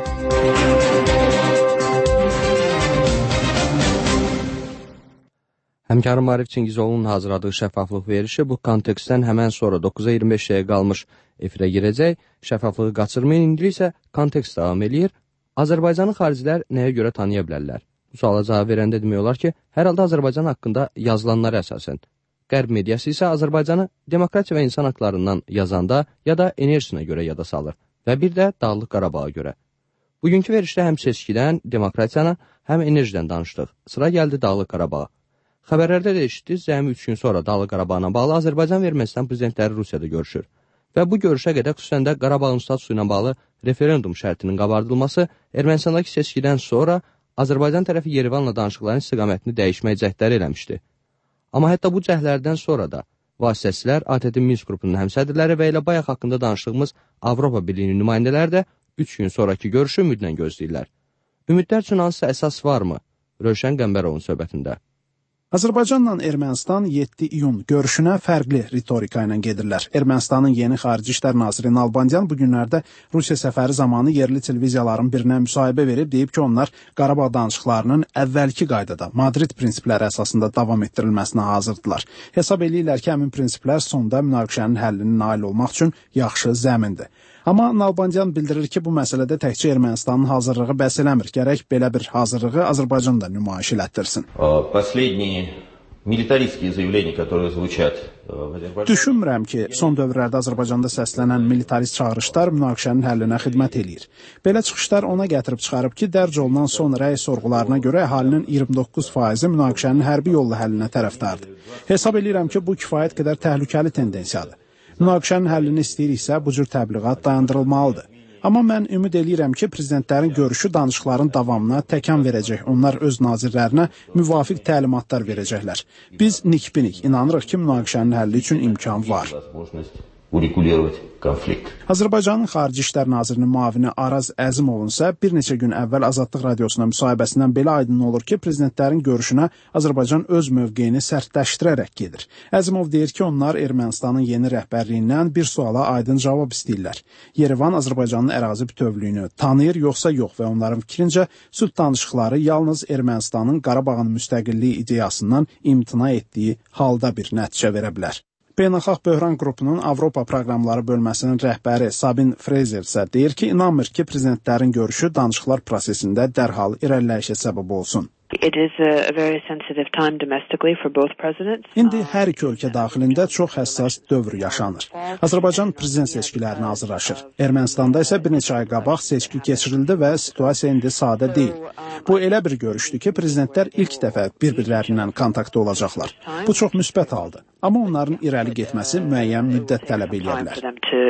Speaker 5: Həmkarım Arif Çingizovunun hazırladığı şəffaflıq verilişi bu kontekstdən həmən sonra 9-a 25 dəqiqə qalmış efirə girəcək. Şəffaflığı qaçırmayın, indi isə kontekst davam eləyir. Azərbaycanı xaricilər nəyə görə tanıya bilərlər? Bu suala cavab verəndə demək olar ki, hər halda Azərbaycan haqqında yazılanlara əsasən. Qərb mediası isə Azərbaycanı demokratiya və insan haqlarından yazanda ya da enerjisinə görə yada salır və bir də Dağlıq Qarabağa görə. Bugünkü verişdə həm seçkidən, demokratiyanı, həm enerjidən danışdıq. Sıra gəldi Dağlıq Qarabağa. Xəbərlərdə də eşitdik, cəmi 3 gün sonra Dağlıq Qarabağına bağlı Azərbaycan və Ermənistan prezidentləri Rusiyada görüşür. Və bu görüşə qədər xüsusən də Qarabağın statusu ilə bağlı referendum şərtinin qabardılması Ermənistandakı seçkidən sonra Azərbaycan tərəfi Yerevanla danışıqların istiqamətini dəyişmək cəhdləri eləmişdi. Amma hətta bu cəhdlərdən sonra da vasitəçilər ATƏT Minsk qrupunun həmsədrləri və elə bayaq haqqında danışdığımız Avropa Birliyinin nümayəndələri də 3 gün sonraki görüşü ümidlə gözləyirlər. Ümidlər üçün hansısa əsas varmı? Rövşən Qəmbərovun söhbətində.
Speaker 17: Azərbaycanla Ermənistan 7 iyun görüşünə fərqli ritorika ilə gedirlər. Ermənistanın yeni xarici işlər naziri Nalbandyan bu günlərdə Rusiya səfəri zamanı yerli televiziyaların birinə müsahibə verib, deyib ki, onlar Qarabağ danışıqlarının əvvəlki qaydada Madrid prinsipləri əsasında davam etdirilməsinə hazırdılar. Hesab eləyirlər ki, həmin prinsiplər sonda münaqişənin həllinin nail olmaq üçün yaxşı zəmindir. Amma Nalbandyan bildirir ki, bu məsələdə təkcə Ermənistanın hazırlığı bəs eləmir. Gərək belə bir hazırlığı Azərbaycan da nümayiş elətdirsin. Düşünmürəm ki, son dövrlərdə Azərbaycanda səslənən militarist çağırışlar münaqişənin həllinə xidmət eləyir. Belə çıxışlar ona gətirib çıxarıb ki, dərc olunan son rəy sorğularına görə əhalinin 29%-i münaqişənin hərbi yolla həllinə tərəfdardır. Hesab eləyirəm ki, bu kifayət qədər təhlükəli tendensiyadır. Münaqişənin həllini istəyiriksə, bu cür təbliğat dayandırılmalıdır. Amma mən ümid eləyirəm ki, prezidentlərin görüşü danışıqların davamına təkan verəcək. Onlar öz nazirlərinə müvafiq təlimatlar verəcəklər. Biz nikbinik inanırıq ki, münaqişənin həlli üçün imkan var.
Speaker 6: урегулировать konflikt.
Speaker 17: Azərbaycanın Xarici İşlər Nazirinin müavini Araz Əzimovun isə bir neçə gün əvvəl Azadlıq Radiosuna müsahibəsindən belə aydın olur ki, prezidentlərin görüşünə Azərbaycan öz mövqeyini sərtləşdirərək gedir. Əzimov deyir ki, onlar Ermənistanın yeni rəhbərliyindən bir suala aydın cavab istəyirlər. Yerevan Azərbaycanın ərazi bütövlüyünü tanıyır yoxsa yox və onların fikrincə sülh danışıqları yalnız Ermənistanın Qarabağın müstəqilliyi ideyasından imtina etdiyi halda bir nəticə verə bilər. Beynəlxalq Böhran Qrupunun Avropa proqramları bölməsinin rəhbəri Sabin Fraser isə deyir ki, inanmır ki, prezidentlərin görüşü danışıqlar prosesində dərhal irəliləyişə səbəb olsun. İndi hər iki ölkə daxilində çox həssas dövr yaşanır. Azərbaycan prezident seçkilərinə hazırlaşır. Ermənistanda isə bir neçə ay qabaq seçki keçirildi və situasiya indi sadə deyil. Bu elə bir görüşdür ki, prezidentlər ilk dəfə bir-birlərindən kontaktda olacaqlar. Bu çox müsbət haldır. Amma onların irəli getməsi müəyyən müddət tələb edə bilər.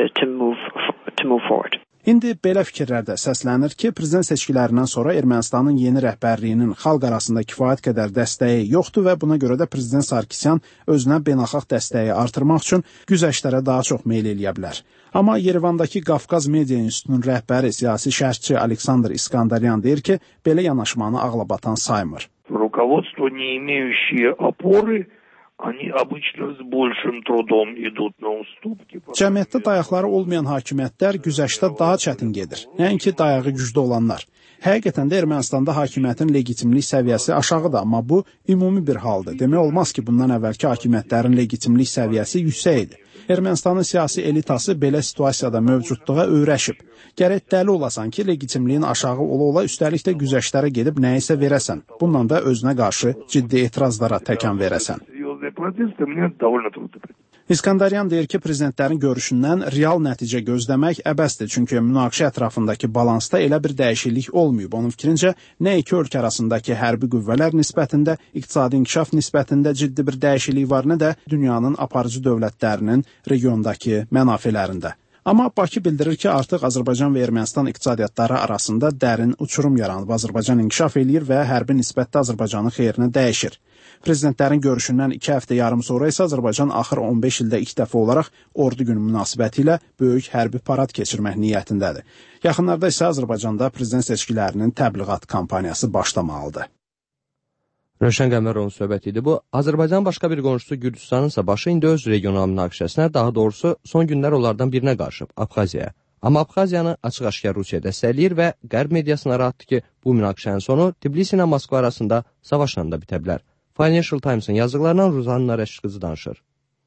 Speaker 17: İndi belə fikirlər də səslənir ki, prezident seçkilərindən sonra Ermənistanın yeni rəhbərliyinin xalq arasında kifayət qədər dəstəyi yoxdur və buna görə də prezident Sarkisyan özünə beynəlxalq dəstəyi artırmaq üçün güzəştlərə daha çox meyl eləyə bilər. Amma Yerevandakı Qafqaz Media İnstitutunun rəhbəri, siyasi şərhçi Aleksandr İskandaryan deyir ki, belə yanaşmanı ağlabatan saymır.
Speaker 9: Rukovodstvo не имеющие опоры Они обычно с большим трудом идут на уступки.
Speaker 17: Cəmiyyətdə dayaqları olmayan hakimiyyətlər güzəştdə daha çətin gedir. Nəinki dayağı güclü olanlar. Həqiqətən də Ermənistanda hakimiyyətin legitimlik səviyyəsi aşağıdır, amma bu ümumi bir haldır. Demək olmaz ki, bundan əvvəlki hakimiyyətlərin legitimlik səviyyəsi yüksək idi. Ermənistanın siyasi elitası belə situasiyada mövcudluğa öyrəşib. Gərək dəli olasan ki, legitimliyin aşağı ola-ola üstəlik də güzəştlərə gedib nəyisə verəsən. Bundan da özünə qarşı ciddi etirazlara təkan verəsən. İskandaryan deyir ki, prezidentlərin görüşündən real nəticə gözləmək əbəsdir, çünki münaqişə ətrafındakı balansda elə bir dəyişiklik olmayıb. Onun fikrincə, nə iki ölkə arasındakı hərbi qüvvələr nisbətində, iqtisadi inkişaf nisbətində ciddi bir dəyişiklik var, nə də dünyanın aparıcı dövlətlərinin regiondakı mənafelərində. Amma Bakı bildirir ki, artıq Azərbaycan və Ermənistan iqtisadiyyatları arasında dərin uçurum yaranıb. Azərbaycan inkişaf eləyir və hərbi nisbətdə Azərbaycanın xeyrinə dəyişir. Prezidentlərin görüşündən 2 həftə yarım sonra isə Azərbaycan axır 15 ildə ilk dəfə olaraq ordu günü münasibəti ilə böyük hərbi parad keçirmək niyyətindədir. Yaxınlarda isə Azərbaycanda prezident seçkilərinin təbliğat kampaniyası başlamalıdır.
Speaker 5: Rövşən Qəmərovun söhbəti idi bu. Azərbaycan başqa bir qonşusu Gürcüstanın isə başı indi öz regional münaqişəsinə, daha doğrusu son günlər onlardan birinə qarışıb, Abxaziyaya. Amma Abxaziyanı açıq-aşkar Rusiya dəstəkləyir və Qərb mediasına narahatdır ki, bu münaqişənin sonu Tbilisi ilə Moskva arasında savaşla da bitə bilər. Financial Times-ın yazıqlarından Ruzanna Rəşqızı danışır.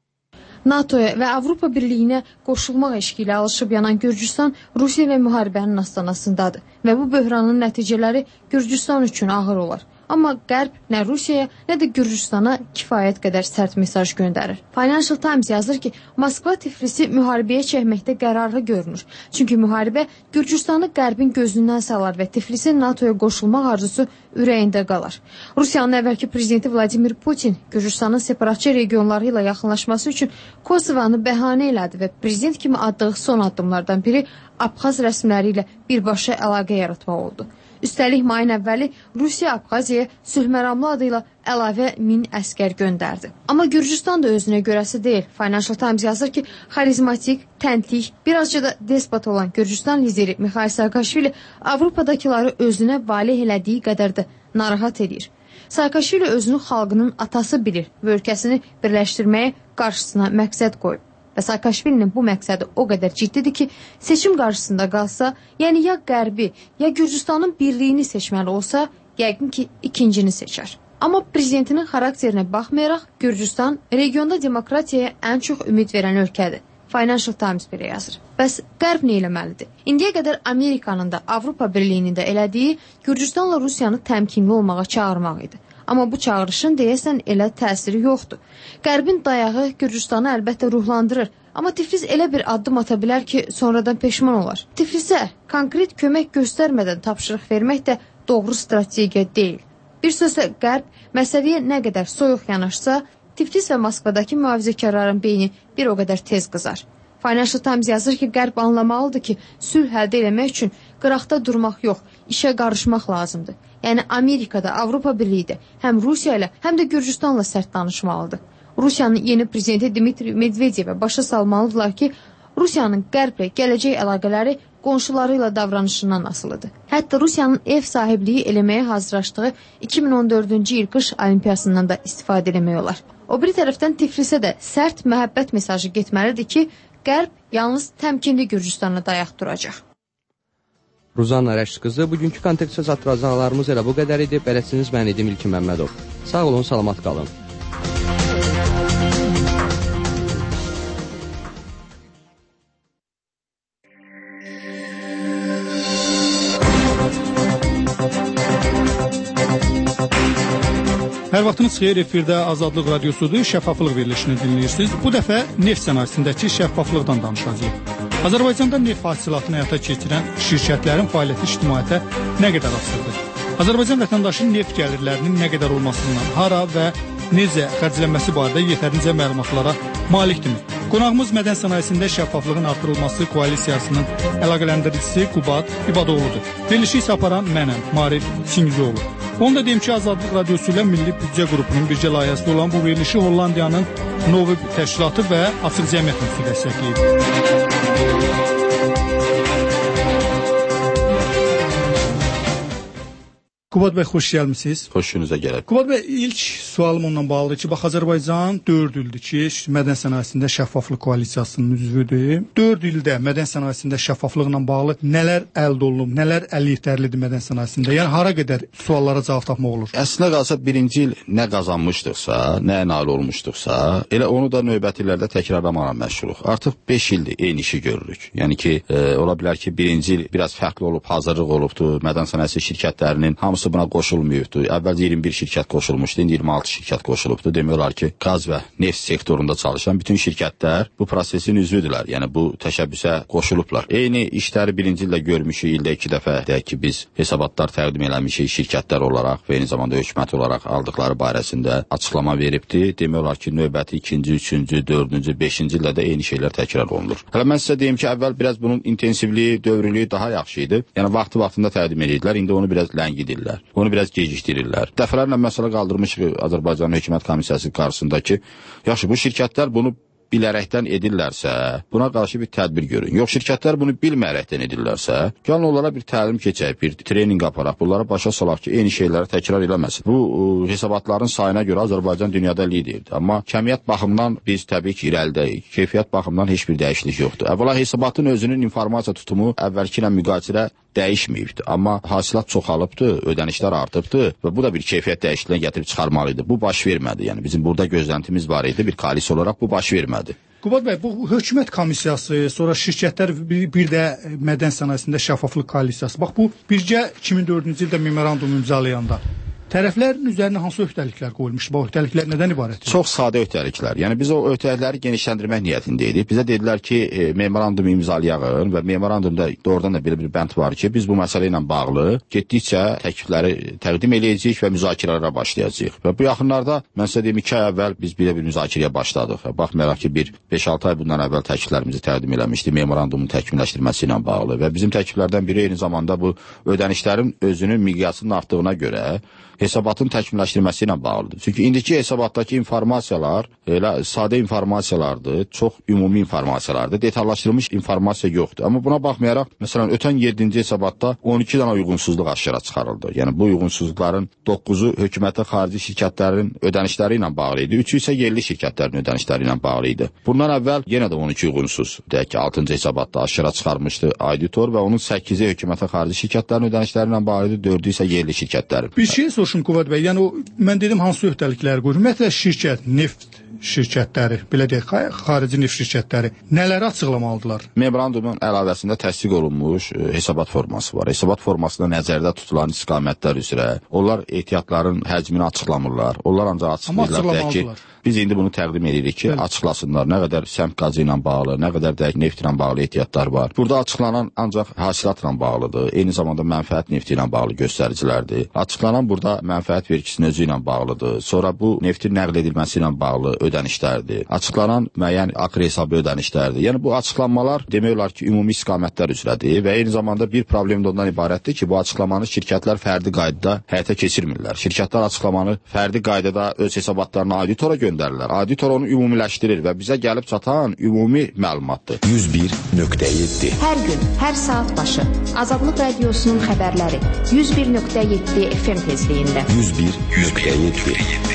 Speaker 10: NATO-ya və Avropa Birliyinə qoşulmaq eşqi ilə alışıb yanan Gürcüstan Rusiya ilə müharibənin astanasındadır və bu böhranın nəticələri Gürcüstan üçün ağır olar. Amma Qərb nə Rusiyaya, nə də Gürcüstana kifayət qədər sərt mesaj göndərir. Financial Times yazır ki, Moskva Tiflisi müharibəyə çəkməkdə qərarlı görünür. Çünki müharibə Gürcüstanı Qərbin gözündən salar və Tiflisin NATO-ya qoşulmaq arzusu ürəyində qalar. Rusiyanın əvvəlki prezidenti Vladimir Putin Gürcüstanın separatçı regionları ilə yaxınlaşması üçün Kosovanı bəhanə elədi və prezident kimi atdığı son addımlardan biri Abxaz rəsmləri ilə birbaşa əlaqə yaratmaq oldu. Üstəlik, mayın əvvəli Rusiya Abxaziyaya sülhməramlı adıyla əlavə 1000 əskər göndərdi. Amma Gürcüstan da özünə görəsi deyil. Financial Times yazır ki, xarizmatik, təntlik, birazca da despot olan Gürcüstan lideri Mikhail Saakashvili Avropadakıları özünə valeh elədiyi qədər də narahat edir. Saakashvili özünü xalqının atası bilir və ölkəsini birləşdirməyə qarşısına məqsəd qoyub. Və Saakashvilinin bu məqsədi o qədər ciddidir ki, seçim qarşısında qalsa, yəni ya Qərbi, ya Gürcüstanın birliyini seçməli olsa, yəqin ki, ikincini seçər. Amma prezidentinin xarakterinə baxmayaraq, Gürcüstan regionda demokratiyaya ən çox ümid verən ölkədir. Financial Times belə yazır. Bəs Qərb nə eləməlidir? İndiyə qədər Amerikanın da, Avropa Birliyinin də elədiyi Gürcüstanla Rusiyanı təmkinli olmağa çağırmaq idi. Amma bu çağırışın deyəsən elə təsiri yoxdur. Qərbin dayağı Gürcüstanı əlbəttə ruhlandırır. Amma Tiflis elə bir addım ata bilər ki, sonradan peşman olar. Tiflisə konkret kömək göstərmədən tapşırıq vermək də doğru strategiya deyil. Bir sözlə Qərb məsələyə nə qədər soyuq yanaşsa, Tiflis və Moskvadakı mühafizəkarların beyni bir o qədər tez qızar. Financial Times yazır ki, Qərb anlamalıdır ki, sülh əldə etmək üçün qıraqda durmaq yox, işə qarışmaq lazımdır. Yəni Amerikada, Avropa Birliyi də həm Rusiya ilə, həm də Gürcüstanla sərt danışmalıdır. Rusiyanın yeni prezidenti Dmitri Medvedevə başa salmalıdırlar ki, Rusiyanın qərblə gələcək əlaqələri qonşuları ilə davranışından asılıdır. Hətta Rusiyanın ev sahibliyi eləməyə hazırlaşdığı 2014-cü il qış olimpiyasından da istifadə eləmək olar. O biri tərəfdən Tiflisə də sərt məhəbbət mesajı getməlidir ki, Qərb yalnız təmkinli Gürcüstana dayaq duracaq.
Speaker 5: Ruzanna Rəşd qızı, bugünkü kontekstə çatdıracaqlarımız elə bu qədər idi. Bələdçiniz mən idim İlkin Məmmədov. Sağ olun, salamat qalın.
Speaker 7: Hər vaxtınız xeyir, efirdə Azadlıq Radiosudur, şəffaflıq verilişini dinləyirsiniz. Bu dəfə neft sənayesindəki şəffaflıqdan danışacağıq. Azərbaycanda neft hasilatını həyata keçirən şirkətlərin fəaliyyəti ictimaiyyətə nə qədər açıqdır? Azərbaycan vətəndaşı neft gəlirlərinin nə qədər olmasından, hara və necə xərclənməsi barədə yetərincə məlumatlara malikdirmi? Qonağımız mədən sənayesində şəffaflığın artırılması koalisiyasının əlaqələndiricisi Qubad İbadoğludur. Verilişi isə aparan mənəm, Marif Çingizoğlu. Onu da deyim ki, Azadlıq Radiosu ilə Milli Büdcə qrupunun bircə layihəsi olan bu verilişi Hollandiyanın Novi təşkilatı və Açıq Cəmiyyət Müftü dəstəkləyib. Qubad bəy, xoş gəlmisiniz.
Speaker 4: Xoşunuza gəlir.
Speaker 7: Qubad bəy, ilk sualım onunla bağlıdır ki, bax Azərbaycan 4 ildir ki, mədən sənayesində şəffaflıq koalisiyasının üzvüdür. 4 ildə mədən sənayesində şəffaflıqla bağlı nələr əldə olunub, nələr əli yetərlidir mədən sənayesində? Yəni hara qədər suallara cavab tapmaq olur?
Speaker 4: Əslində qalsa birinci il nə qazanmışdıqsa, nə nail olmuşduqsa, elə onu da növbəti illərdə təkrarlamağa məşğuluq. Artıq 5 ildir eyni işi görürük. Yəni ki, ola bilər ki, birinci il biraz fərqli olub, hazırlıq olubdu, mədən sənayesi şirkətlərinin hamısı buna qoşulmuyubdu. Əvvəlcə 21 şirkət qoşulmuşdu, indi 26 şirkət qoşulubdu. Demək olar ki, qaz və neft sektorunda çalışan bütün şirkətlər bu prosesin üzvüdülər. Yəni bu təşəbbüsə qoşulublar. Eyni işləri birinci ildə görmüşük, ildə 2 dəfə deyək ki, biz hesabatlar təqdim eləmişik şirkətlər olaraq və eyni zamanda hökumət olaraq aldıqları barəsində açıqlama veribdi. Demək olar ki, növbəti 2-ci, 3-cü, 4-cü, 5-ci ildə də eyni şeylər təkrar olunur. Hələ mən sizə deyim ki, əvvəl biraz bunun intensivliyi, dövrlüyü daha yaxşı idi. Yəni vaxtında təqdim edirdilər, indi onu biraz ləngidirlər. Onu biraz gecikdirirlər. Dəfələrlə məsələ qaldırmışıq Azərbaycan Hökumət Komissiyası qarşısında ki, yaxşı bu şirkətlər bunu bilərəkdən edirlərsə, buna qarşı bir tədbir görün. Yox, şirkətlər bunu bilməyərəkdən edirlərsə, gəlin onlara bir təlim keçək, bir treninq aparaq, bunlara başa salaq ki, eyni şeyləri təkrar eləməsin. Bu hesabatların sayına görə Azərbaycan dünyada liderdir. Amma kəmiyyət baxımından biz təbii ki, irəlidəyik. Keyfiyyət baxımından heç bir dəyişiklik yoxdur. Əvvəla hesabatın özünün informasiya tutumu əvvəlki ilə müqayisədə dəyişməyibdir. Amma hasilat çoxalıbdır, ödənişlər artıbdır və bu da bir keyfiyyət dəyişikliyinə gətirib çıxarmalıydı. Bu baş vermədi. Yəni bizim burada gözləntimiz var idi, bir koalisiya olaraq bu baş vermədi.
Speaker 7: Qubad bəy, bu hökumət komissiyası, sonra şirkətlər bir də mədən sənayesində şəffaflıq koalisiyası. Bax bu bircə 2004-cü ildə memorandum imzalayanda tərəflərin üzərinə hansı öhdəliklər qoyulmuşdu? Bu öhdəliklər nədən ibarətdir?
Speaker 4: Çox sadə öhdəliklər. Yəni biz o öhdəlikləri genişləndirmək niyyətindəydik. Bizə dedilər ki, memorandum imzalayağın və memorandumda doğrudan da belə bir bənd var ki, biz bu məsələ ilə bağlı getdikcə təklifləri təqdim eləyəcəyik və müzakirələrə başlayacağıq. Və bu yaxınlarda mən sizə deyim 2 ay əvvəl biz belə bir müzakirəyə başladıq. Baxmayaraq ki, 5-6 ay bundan əvvəl təkliflərimizi təqdim eləmişdik memorandumın təkmilləşdirilməsi ilə bağlı və bizim təkliflərdən biri eyni zamanda bu ödənişlərin özünün miqyasının artdığına görə hesabatın təkmilləşdirilməsi ilə bağlıdır. Çünki indiki hesabatdakı informasiyalar elə sadə informasiyalardır, çox ümumi informasiyalardır, detallaşdırılmış informasiya yoxdur. Amma buna baxmayaraq, məsələn, ötən 7-ci hesabatda 12 dənə uyğunsuzluq aşkara çıxarıldı. Yəni bu uyğunsuzluqların 9-u hökumətə xarici şirkətlərin ödənişləri ilə bağlı idi, 3-ü isə yerli şirkətlərin ödənişləri ilə bağlı idi. Bundan əvvəl yenə də 12 uyğunsuz, deyək ki, 6-cı hesabatda aşkara çıxarmışdı auditor və onun 8-i hökumətə xarici şirkətlərin ödənişləri ilə bağlı idi, 4-ü isə yerli şirkətlərin.
Speaker 7: Bir şey soruşum Qubad bəy, yəni mən dedim hansı öhdəlikləri qoyur? Ümumiyyətlə şirkət, neft şirkətləri, belə deyək, xarici neft şirkətləri nələri açıqlamalıdırlar?
Speaker 4: Memorandumun əlavəsində təsdiq olunmuş hesabat forması var. Hesabat formasında nəzərdə tutulan istiqamətlər üzrə onlar ehtiyatların həcmini açıqlamırlar. Onlar ancaq açıqlayırlar ki, biz indi bunu təqdim edirik ki, açıqlasınlar nə qədər səmt qazı ilə bağlı, nə qədər də neft ilə bağlı ehtiyatlar var. Burada açıqlanan ancaq hasilatla bağlıdır, eyni zamanda mənfəət nefti ilə bağlı göstəricilərdir. Açıqlanan burada mənfəət vergisinin özü ilə bağlıdır. Sonra bu neftin nəql edilməsi ilə bağlı ödənişlərdir. Açıqlanan müəyyən akre hesabı ödənişlərdir. Yəni bu açıqlanmalar demək olar ki, ümumi istiqamətlər üzrədir və eyni zamanda bir problem də ondan ibarətdir ki, bu açıqlamanı şirkətlər fərdi qaydada həyata keçirmirlər. Şirkətlər açıqlamanı fərdi qaydada öz hesabatlarını auditora göndərirlər. Auditor onu ümumiləşdirir və bizə gəlib çatan ümumi məlumatdır.
Speaker 24: 101.7
Speaker 23: Hər gün, hər saat başı Azadlıq Radiosunun xəbərləri 101.7 FM tezliyində.
Speaker 24: 101.7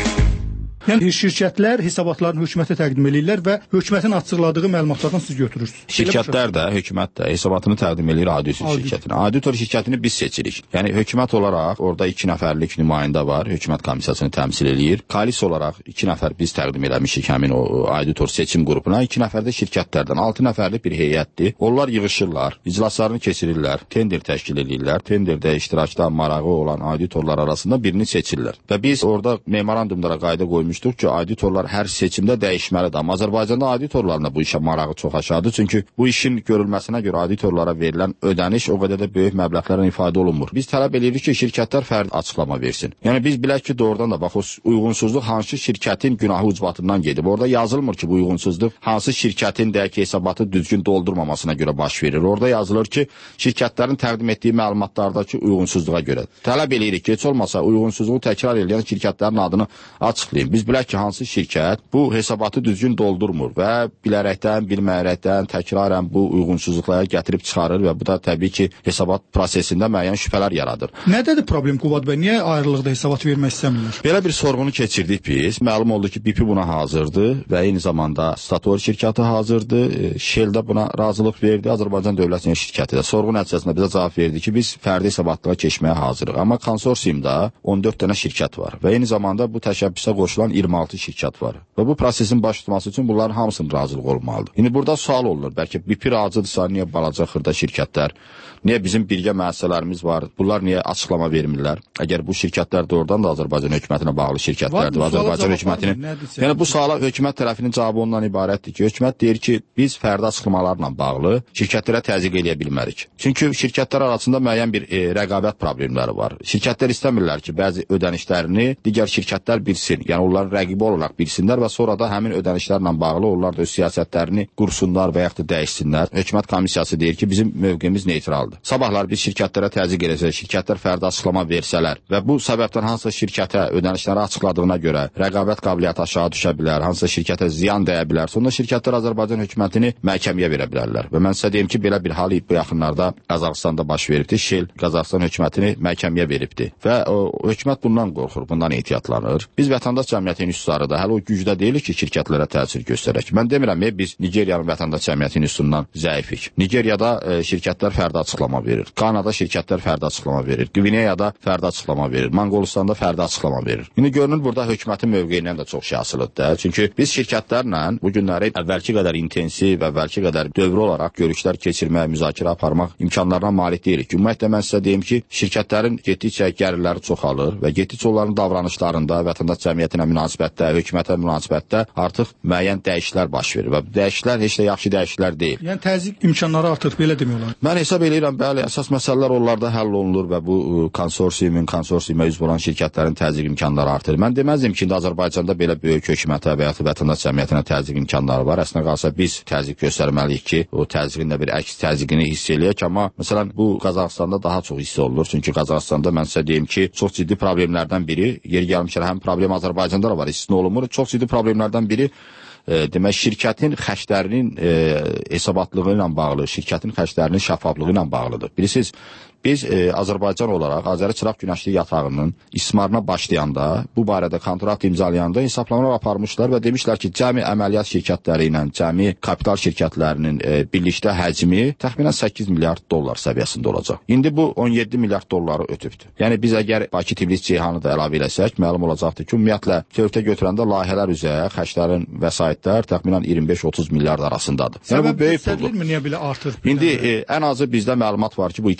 Speaker 7: Yəni şirkətlər hesabatlarını hökumətə təqdim edirlər və hökumətin açıqladığı məlumatlardan siz götürürsünüz.
Speaker 4: Şirkətlər də, hökumət də hesabatını təqdim edir auditor şirkətinə. Auditor şirkətini biz seçirik. Yəni hökumət olaraq orada 2 nəfərlik nümayəndə var, hökumət komissiyasını təmsil edir. Koalisiya olaraq 2 nəfər biz təqdim eləmişik həmin o auditor seçim qrupuna. 2 nəfər də şirkətlərdən, 6 nəfərlik bir heyətdir. Onlar yığışırlar, iclaslarını keçirirlər, tender təşkil edirlər. Tenderdə iştirakda marağı olan auditorlar arasında birini seçirlər. Və biz orada memorandumlara qayda qoymuşuq ki, auditorlar hər seçimdə dəyişməlidir. Amma Azərbaycanda auditorların da bu işə marağı çox aşağıdır. Çünki bu işin görülməsinə görə auditorlara verilən ödəniş o qədər də böyük məbləğlərlə ifadə olunmur. Biz tələb edirik ki, şirkətlər fərdi açıqlama versin. Yəni biz bilək ki, doğrudan da bax o uyğunsuzluq hansı şirkətin günahı ucbatından gedib. Orada yazılmır ki, bu uyğunsuzluq hansı şirkətin də ki, hesabatı düzgün doldurmamasına görə baş verir. Orada yazılır ki, şirkətlərin təqdim etdiyi məlumatlardakı uyğunsuzluğa görə. Tələb edirik ki, heç olmasa uyğunsuzluğu təkrar edən şirkətlərin adını açıqlayın. Biz bilək ki, hansı şirkət bu hesabatı düzgün doldurmur və bilərəkdən, bilməyərəkdən təkrarən bu uyğunsuzluqlara gətirib çıxarır və bu da təbii ki, hesabat prosesində müəyyən şübhələr yaradır.
Speaker 7: Nədədir problem Qubad bəy? Niyə ayrılıqda hesabat vermək istəmirlər?
Speaker 4: Belə bir sorğunu keçirdik biz. Məlum oldu ki, BP buna hazırdır və eyni zamanda Stator şirkəti hazırdır. Shell də buna razılıq verdi. Azərbaycan Dövlət Neft şirkəti də sorğu nəticəsində bizə cavab verdi ki, biz fərdi hesabatlığa keçməyə hazırıq. Amma konsorsiumda 14 dənə şirkət var və eyni zamanda bu təşəbbüsə qoşulan 26 şirkət var. Və bu prosesin baş tutması üçün bunların hamısının razılıq olmalıdır. İndi burada sual olunur. Bəlkə BP razıdırsa, niyə balaca xırda şirkətlər, niyə bizim birgə müəssisələrimiz var, bunlar niyə açıqlama vermirlər? Əgər bu şirkətlər doğrudan da Azərbaycan hökumətinə bağlı şirkətlərdir, Azərbaycan hökumətinin. Yəni bu suala hökumət tərəfinin cavabı ondan ibarətdir ki, hökumət deyir ki, biz fərdi açıqlamalarla bağlı şirkətlərə təzyiq edə bilmərik. Çünki şirkətlər arasında müəyyən bir rəqabət problemləri var. Şirkətlər istəmirlər ki, bəzi ödənişlərini digər şirkətlər bilsin. Yəni onların rəqibi olaraq bilsinlər və sonra da həmin ödənişlərlə bağlı onlar da öz siyasətlərini qursunlar və yaxud da dəyişsinlər. Hökumət komissiyası deyir ki, bizim mövqeyimiz neytraldır. Sabahlar biz şirkətlərə təzyiq edəcək, şirkətlər fərdi açıqlama versələr və bu səbəbdən hansısa şirkətə ödənişləri açıqladığına görə rəqabət qabiliyyəti aşağı düşə bilər, hansısa şirkətə ziyan dəyə bilər. Sonra şirkətlər Azərbaycan hökumətini məhkəməyə verə bilərlər. Və mən sizə deyim ki, belə bir hal bu yaxınlarda Qazaxıstanda baş veribdi. Shell Qazaxıstan hökumətini məhkəməyə veribdi və hökumət bundan qorxur, bundan ehtiyatlanır. Biz vətəndaş cəmiyyəti institutları da hələ o gücdə deyilik ki, şirkətlərə təsir göstərək. Mən demirəm ki, biz Nigeriyanın vətəndaş cəmiyyəti institutundan zəifik. Nigeriyada şirkətlər fərdi açıqlama verir. Kanada şirkətlər fərdi açıqlama verir. Qvineyada fərdi açıqlama verir. Monqolistanda fərdi açıqlama verir. İndi görünür burada hökumətin mövqeyindən də çox şey asılıdır. Çünki biz şirkətlərlə bu günləri əvvəlki qədər intensiv, əvvəlki qədər dövrü olaraq görüşlər keçirmək, müzakirə aparmaq imkanlarına malik deyilik. Ümumiyyətlə mən sizə deyim ki, şirkətlərin getdikcə gəlirləri çoxalır və getdikcə onların davranışlarında, vətəndaş cəmiyyətinə münasibətdə, hökumətə münasibətdə artıq müəyyən dəyişikliklər baş verir və bu dəyişikliklər heç də yaxşı dəyişikliklər deyil.
Speaker 7: Yəni təzyiq imkanları artır, belə demək olar.
Speaker 4: Mən hesab edirəm, bəli, əsas məsələlər onlarda həll olunur və bu konsorsiuma üzv olan şirkətlərin təzyiq imkanları artır. Mən deməzdim ki, indi Azərbaycanda belə böyük hökumətə və ya vətəndaş cəmiyyətinə təzyiq imkanları var. Əslində qalsa biz təzyiq göstərməliyik ki, o təzyiqin də bir əks təzyiqini hiss eləyək, amma məsələn bu Qazaxıstanda daha çox hiss olunur. Çünki Qazaxıstanda mən sizə deyim ki, çox ciddi problemlərdən biri, yeri gəlmişlər, həm problem Azərbaycanda da var, istisna olunmur. Çox ciddi problemlərdən biri demək şirkətin xərclərinin hesabatlığı ilə bağlı, şirkətin xərclərinin şəffaflığı ilə bağlıdır. Bilirsiniz, biz Azərbaycan olaraq Azəri Çıraq Günəşli yatağının istismarına başlayanda, bu barədə kontrakt imzalayanda hesablamalar aparmışlar və demişlər ki, cəmi əməliyyat şirkətləri ilə, cəmi kapital şirkətlərinin birlikdə həcmi təxminən 8 milyard dollar səviyyəsində olacaq. İndi bu 17 milyard dolları ötübdür. Yəni biz əgər Bakı, Tiflis, Ceyhanı da əlavə eləsək, məlum olacaqdır ki, ümumiyyətlə tövtə götürəndə layihələr üzrə xərclərin vəsaitlər təxminən 25-30 milyard arasındadır. Yəni bu böyük puldur.
Speaker 7: Niyə belə artır?
Speaker 4: İndi ən azı bizdə məlumat var ki, bu 2 dəfə artır.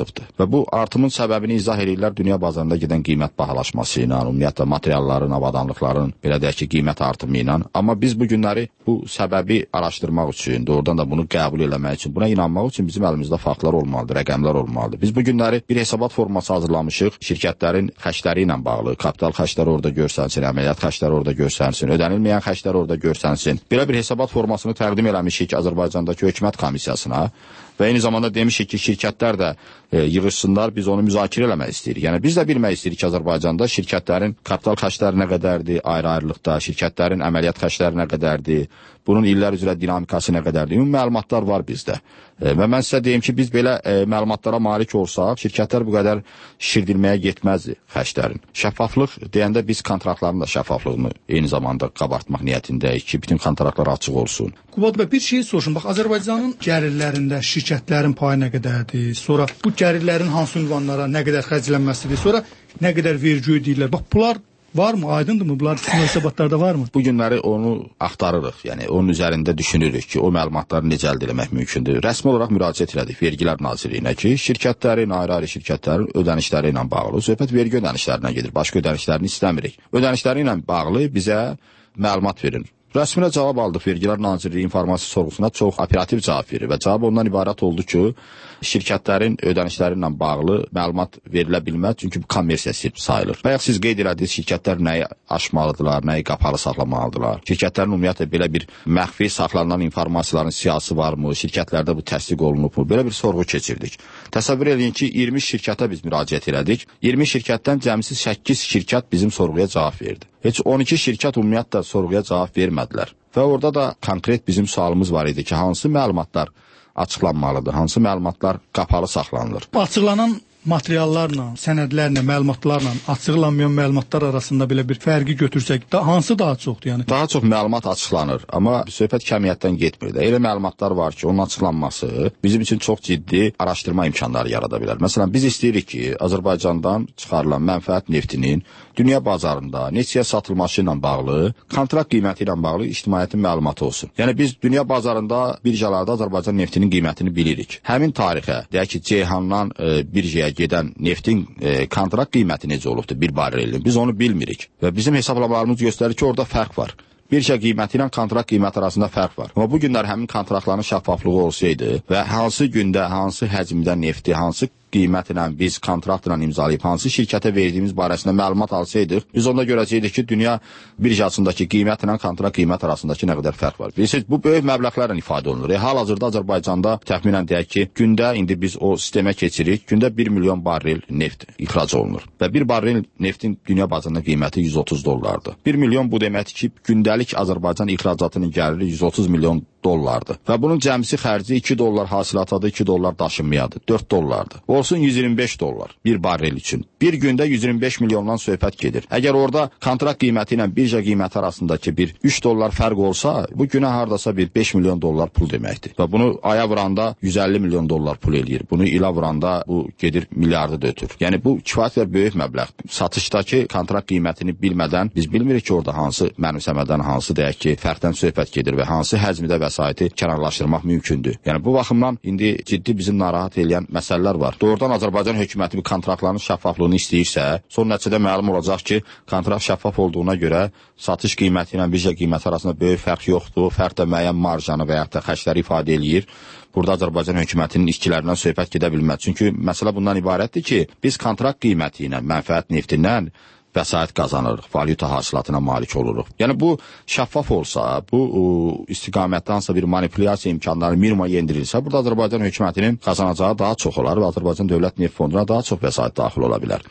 Speaker 4: artıbdır. Və bu artımın səbəbini izah edirlər dünya bazarında gedən qiymət bahalaşması ilə, ümumiyyətlə materialların, avadanlıqların, belə deyək ki, qiymət artımı ilə. Amma biz bu günləri bu səbəbi araşdırmaq üçün, doğrudan da bunu qəbul eləmək üçün, buna inanmaq üçün bizim əlimizdə faktlar olmalıdır, rəqəmlər olmalıdır. Biz bu günləri bir hesabat forması hazırlamışıq. Şirkətlərin xərcləri ilə bağlı, kapital xərcləri orada görsənsin, əməliyyat xərcləri orada görsənsin, ödənilməyən xərclər orada görsənsin. Belə bir hesabat formasını təqdim eləmişik Azərbaycandakı hökumət komissiyasına. Və eyni zamanda demişik ki, şirkətlər də yığışsınlar, biz onu müzakirə eləmək istəyirik. Yəni biz də bilmək istəyirik ki, Azərbaycanda şirkətlərin kapital xərcləri nə qədərdir, ayrı-ayrılıqda, şirkətlərin əməliyyat xərcləri nə qədərdir, bunun illər üzrə dinamikası nə qədərdir. Ümumi məlumatlar var bizdə. Və mən sizə deyim ki, biz belə məlumatlara malik olsaq, şirkətlər bu qədər şişirdilməyə getməzdi xərclərin. Şəffaflıq deyəndə biz kontraktların da şəffaflığını eyni zamanda qabartmaq niyyətindəyik ki, bütün kontraktlar açıq olsun.
Speaker 7: Qubad bəy, bir şey soruşun. Bax, Azərbaycanın gəlirlərində şirkətlərin payı nə qədərdir? Sonra bu gəlirlərin hansı ünvanlara nə qədər xərclənməsidir? Sonra nə qədər vergi ödəyirlər? Bax, bunlar varmı? Aydındırmı? Bunlar hesabatlarda varmı?
Speaker 4: Bu günləri onu axtarırıq. Yəni onun üzərində düşünürük ki, o məlumatları necə əldə etmək mümkündür. Rəsmi olaraq müraciət elədik Vergilər Nazirliyinə ki, şirkətlərin, ayrı-ayrı şirkətlərin ödənişləri ilə bağlı, söhbət vergi ödənişlərinə gedir. Başqa ödənişlərini istəmirik. Ödənişləri ilə bağlı bizə məlumat verin. Rəsminə cavab aldıq Vergilər Nazirliyi informasiya sorğusuna, çox operativ cavab verir və cavab ondan ibarət oldu ki, şirkətlərin ödənişləri ilə bağlı məlumat verilə bilməz, çünki bu kommersiya sayılır. Bayaq siz qeyd elədiniz, şirkətlər nəyi aşmalıdırlar, nəyi qapalı saxlamalıdırlar. Şirkətlərin ümumiyyətlə belə bir məxfi saxlanılan informasiyaların siyasi varmı, şirkətlərdə bu təsdiq olunubmu? Belə bir sorğu keçirdik. Təsəvvür edin ki, 20 şirkətə biz müraciət elədik. 20 şirkətdən cəmsi 8 şirkət bizim sorğuya cavab verdi. Heç 12 şirkət ümumiyyətlə sorğuya cavab vermədilər. Və orada da konkret bizim sualımız var idi ki, hansı məlumatlar açıqlanmalıdır, hansı məlumatlar qapalı saxlanılır.
Speaker 7: Açıqlanan materiallarla, sənədlərlə, məlumatlarla açıqlanmayan məlumatlar arasında belə bir fərqi götürsək, hansı daha çoxdur? Yəni
Speaker 4: daha çox məlumat açıqlanır, amma söhbət kəmiyyətdən getmir də. Elə məlumatlar var ki, onun açıqlanması bizim üçün çox ciddi araşdırma imkanları yarada bilər. Məsələn, biz istəyirik ki, Azərbaycandan çıxarılan mənfəət neftinin dünya bazarında neçəyə satılması ilə bağlı, kontrakt qiyməti ilə bağlı ictimaiyyətin məlumatı olsun. Yəni biz dünya bazarında birjalarda Azərbaycan neftinin qiymətini bilirik. Həmin tarixə, deyək ki, Ceyhandan birjaya gedən neftin kontrakt qiyməti necə olubdur bir barelin? Biz onu bilmirik və bizim hesablamalarımız göstərir ki, orada fərq var. Birja qiyməti ilə kontrakt qiyməti arasında fərq var. Amma bu günlər həmin kontraktların şəffaflığı olsaydı və hansı gündə, hansı həcmdə nefti, hansı qiymətlə biz kontraktla imzalayıb hansı şirkətə verdiyimiz barəsində məlumat alsaydıq, biz onda görəcəkdik ki, dünya birjasındakı qiymətlə kontrakt qiymət arasındakı nə qədər fərq var. Bilirsiniz, bu böyük məbləğlərlə ifadə olunur. Hal-hazırda Azərbaycanda təxminən deyək ki, gündə indi biz o sistemə keçirik, gündə 1 milyon barrel neft ixrac olunur. Və bir barrel neftin dünya bazarında qiyməti 130 dollardır. 1 milyon bu deməkdir ki, gündəlik Azərbaycan ixracatının gəliri 130 milyon dollardır. Və bunun cəmsi xərci 2 dollar hasilatadır, 2 dollar daşınmayadır, 4 dollardır. Olsun 125 dollar bir barrel üçün. Bir gündə 125 milyondan söhbət gedir. Əgər orada kontrakt qiyməti ilə birja qiyməti arasındakı bir 3 dollar fərq olsa, bu günə hardasa bir 5 milyon dollar pul deməkdir. Və bunu aya vuranda 150 milyon dollar pul eləyir. Bunu ilə vuranda bu gedir milyardı da ötür. Yəni bu kifayət böyük məbləğ. Satışdakı kontrakt qiymətini bilmədən biz bilmirik ki, orada hansı mənimsəmədən, hansı deyək ki, fərqdən söhbət gedir və hansı həcmdə vəsaiti kənarlaşdırmaq mümkündür. Yəni bu baxımdan indi ciddi bizim narahat edən məsələlər var. Doğrudan Azərbaycan hökuməti bu kontraktların şəffaflığını istəyirsə, son nəticədə məlum olacaq ki, kontrakt şəffaf olduğuna görə satış qiyməti ilə birja qiyməti arasında böyük fərq yoxdur. Fərq də müəyyən marjanı və ya da xərcləri ifadə eləyir. Burada Azərbaycan hökumətinin itkilərindən söhbət gedə bilməz. Çünki məsələ bundan ibarətdir ki, biz kontrakt qiyməti ilə, mənfəət neftindən vəsait qazanırıq, valyuta hasilatına malik oluruq. Yəni bu şəffaf olsa, bu istiqamətdə hansısa bir manipulyasiya imkanları minimuma endirilsə, burada Azərbaycan hökumətinin qazanacağı daha çox olar və Azərbaycan Dövlət Neft Fonduna daha çox vəsait daxil ola bilər.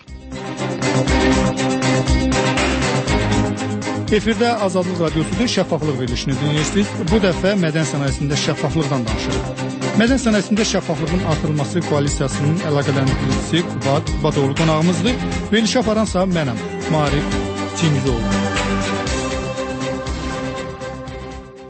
Speaker 7: Efirdə Azadlıq Radiosu'da şəffaflıq verilişini dinləyirsiniz. Bu dəfə mədən sənayesində şəffaflıqdan danışırıq. Mədən sənayesində şəffaflığın artırılması koalisiyasının əlaqələndiricisi Qubad Badoğlu qonağımızdır. Verilişi aparansa mənəm, Marif Cingizoğlu.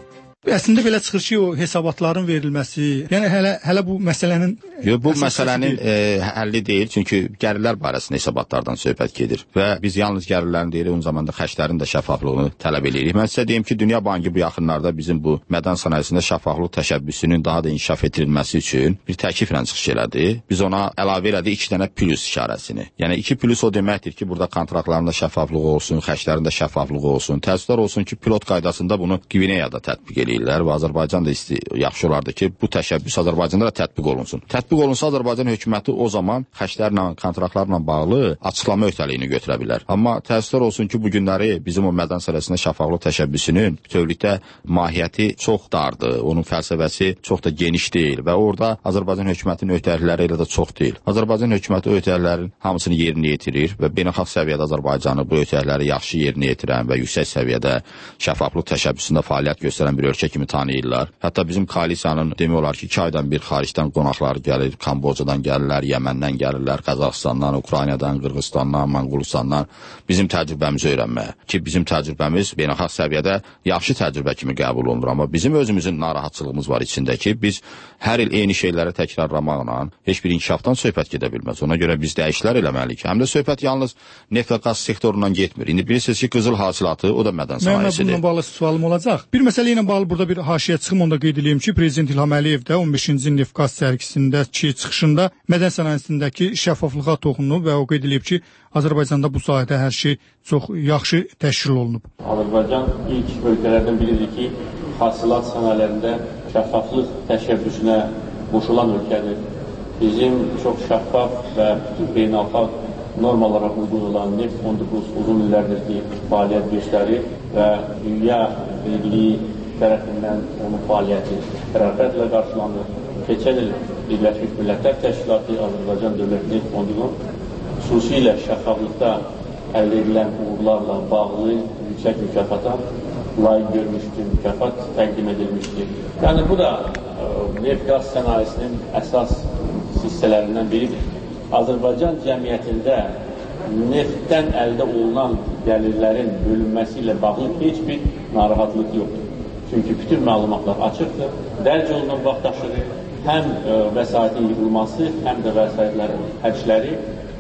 Speaker 7: Əslində belə çıxır ki, o hesabatların verilməsi, yəni hələ bu məsələnin
Speaker 4: bu məsələnin həlli deyil, çünki gəlirlər barəsində hesabatlardan söhbət gedir və biz yalnız gəlirlərin deyil, eyni zamanda xərclərin də şəffaflığını tələb edirik. Mən sizə deyim ki, Dünya Bankı bu yaxınlarda bizim bu mədən sənayesində şəffaflıq təşəbbüsünün daha da inkişaf etdirilməsi üçün bir təkliflə çıxış elədi. Biz ona əlavə elədik 2 dənə plus işarəsini. Yəni 2 plus o deməkdir ki, burada kontraktların da şəffaflığı olsun, xərclərin də şəffaflığı olsun. Təəssüflər olsun ki, pilot qaydasında bunu Qvineyada tətbiq edirlər və Azərbaycan da yaxşı olardı ki, bu təşəbbüs Azərbaycanda da tətbiq olunsun. Tətbiq olunsa Azərbaycan hökuməti o zaman xərclərlə, kontraktlarla bağlı açıqlama öhdəliyini götürə bilər. Amma təəssüflər olsun ki, bu günləri bizim o mədən sənayesində şəffaflıq təşəbbüsünün bütövlükdə mahiyyəti çox dardır, onun fəlsəfəsi çox da geniş deyil və orada Azərbaycan hökumətinin öhdəlikləri elə də çox deyil. Azərbaycan hökuməti öhdəliklərin hamısını yerinə yetirir və beynəlxalq səviyyədə Azərbaycanı bu öhdəlikləri yaxşı yerinə yetirən və yüksək səviyyədə şəffaflıq təşəbbüsündə fəaliyyət göstərən bir ölkə kimi tanıyırlar. Hətta bizim koalisiyanın demək olar ki, 2 aydan bir xaricdən qonaqlar gəlir, Kambocadan gəlirlər, Yəməndən gəlirlər, Qazaxıstandan, Ukraynadan, Qırğızstandan, Monqolistandan bizim təcrübəmizi öyrənməyə. Ki, bizim təcrübəmiz beynəlxalq səviyyədə yaxşı təcrübə kimi qəbul olunur, amma bizim özümüzün narahatçılığımız var içində ki, biz hər il eyni şeyləri təkrarlamaqla heç bir inkişafdan söhbət gedə bilməz. Ona görə biz dəyişikliklər eləməliyik. Həm də söhbət yalnız neft və qaz sektorundan getmir. İndi bilirsiniz ki, qızıl hasilatı o da mədən sənayesidir.
Speaker 7: Bununla bağlı sualım olacaq. Bir məsələ ilə bağlı burada bir haşiyə çıxım, onu da qeyd edeyim ki, Prezident İlham Əliyev də 15-ci neft qaz sərgisindəki çıxışında mədən sənayesindəki şəffaflığa toxunub və o qeyd edib ki, Azərbaycanda bu sahədə hər şey çox yaxşı təşkil olunub.
Speaker 8: Azərbaycan ilk ölkələrdən biridir ki, hasilat sənayelərində şəffaflıq təşəbbüsünə qoşulan ölkədir. Bizim çox şəffaf və beynəlxalq normalara uyğun olan neft fondumuz uzun illərdir ki, fəaliyyət göstərir və dünya birliyi tərəfindən onun fəaliyyəti rəğbətlə qarşılanır. Keçən il Birləşmiş Millətlər Təşkilatı Azərbaycan Dövlət Neft Fondunun xüsusilə şəffaflıqda əldə edilən uğurlarla bağlı yüksək mükafata layiq görmüşdür, mükafat təqdim edilmişdir. Yəni bu da neft-qaz sənayesinin əsas hissələrindən biridir. Azərbaycan cəmiyyətində neftdən əldə olunan gəlirlərin bölünməsi ilə bağlı heç bir narahatlıq yoxdur. Çünki bütün məlumatlar açıqdır, dərc olunan vaxtaşırı, həm vəsaitin yığılması, həm də vəsaitlərin həcləri,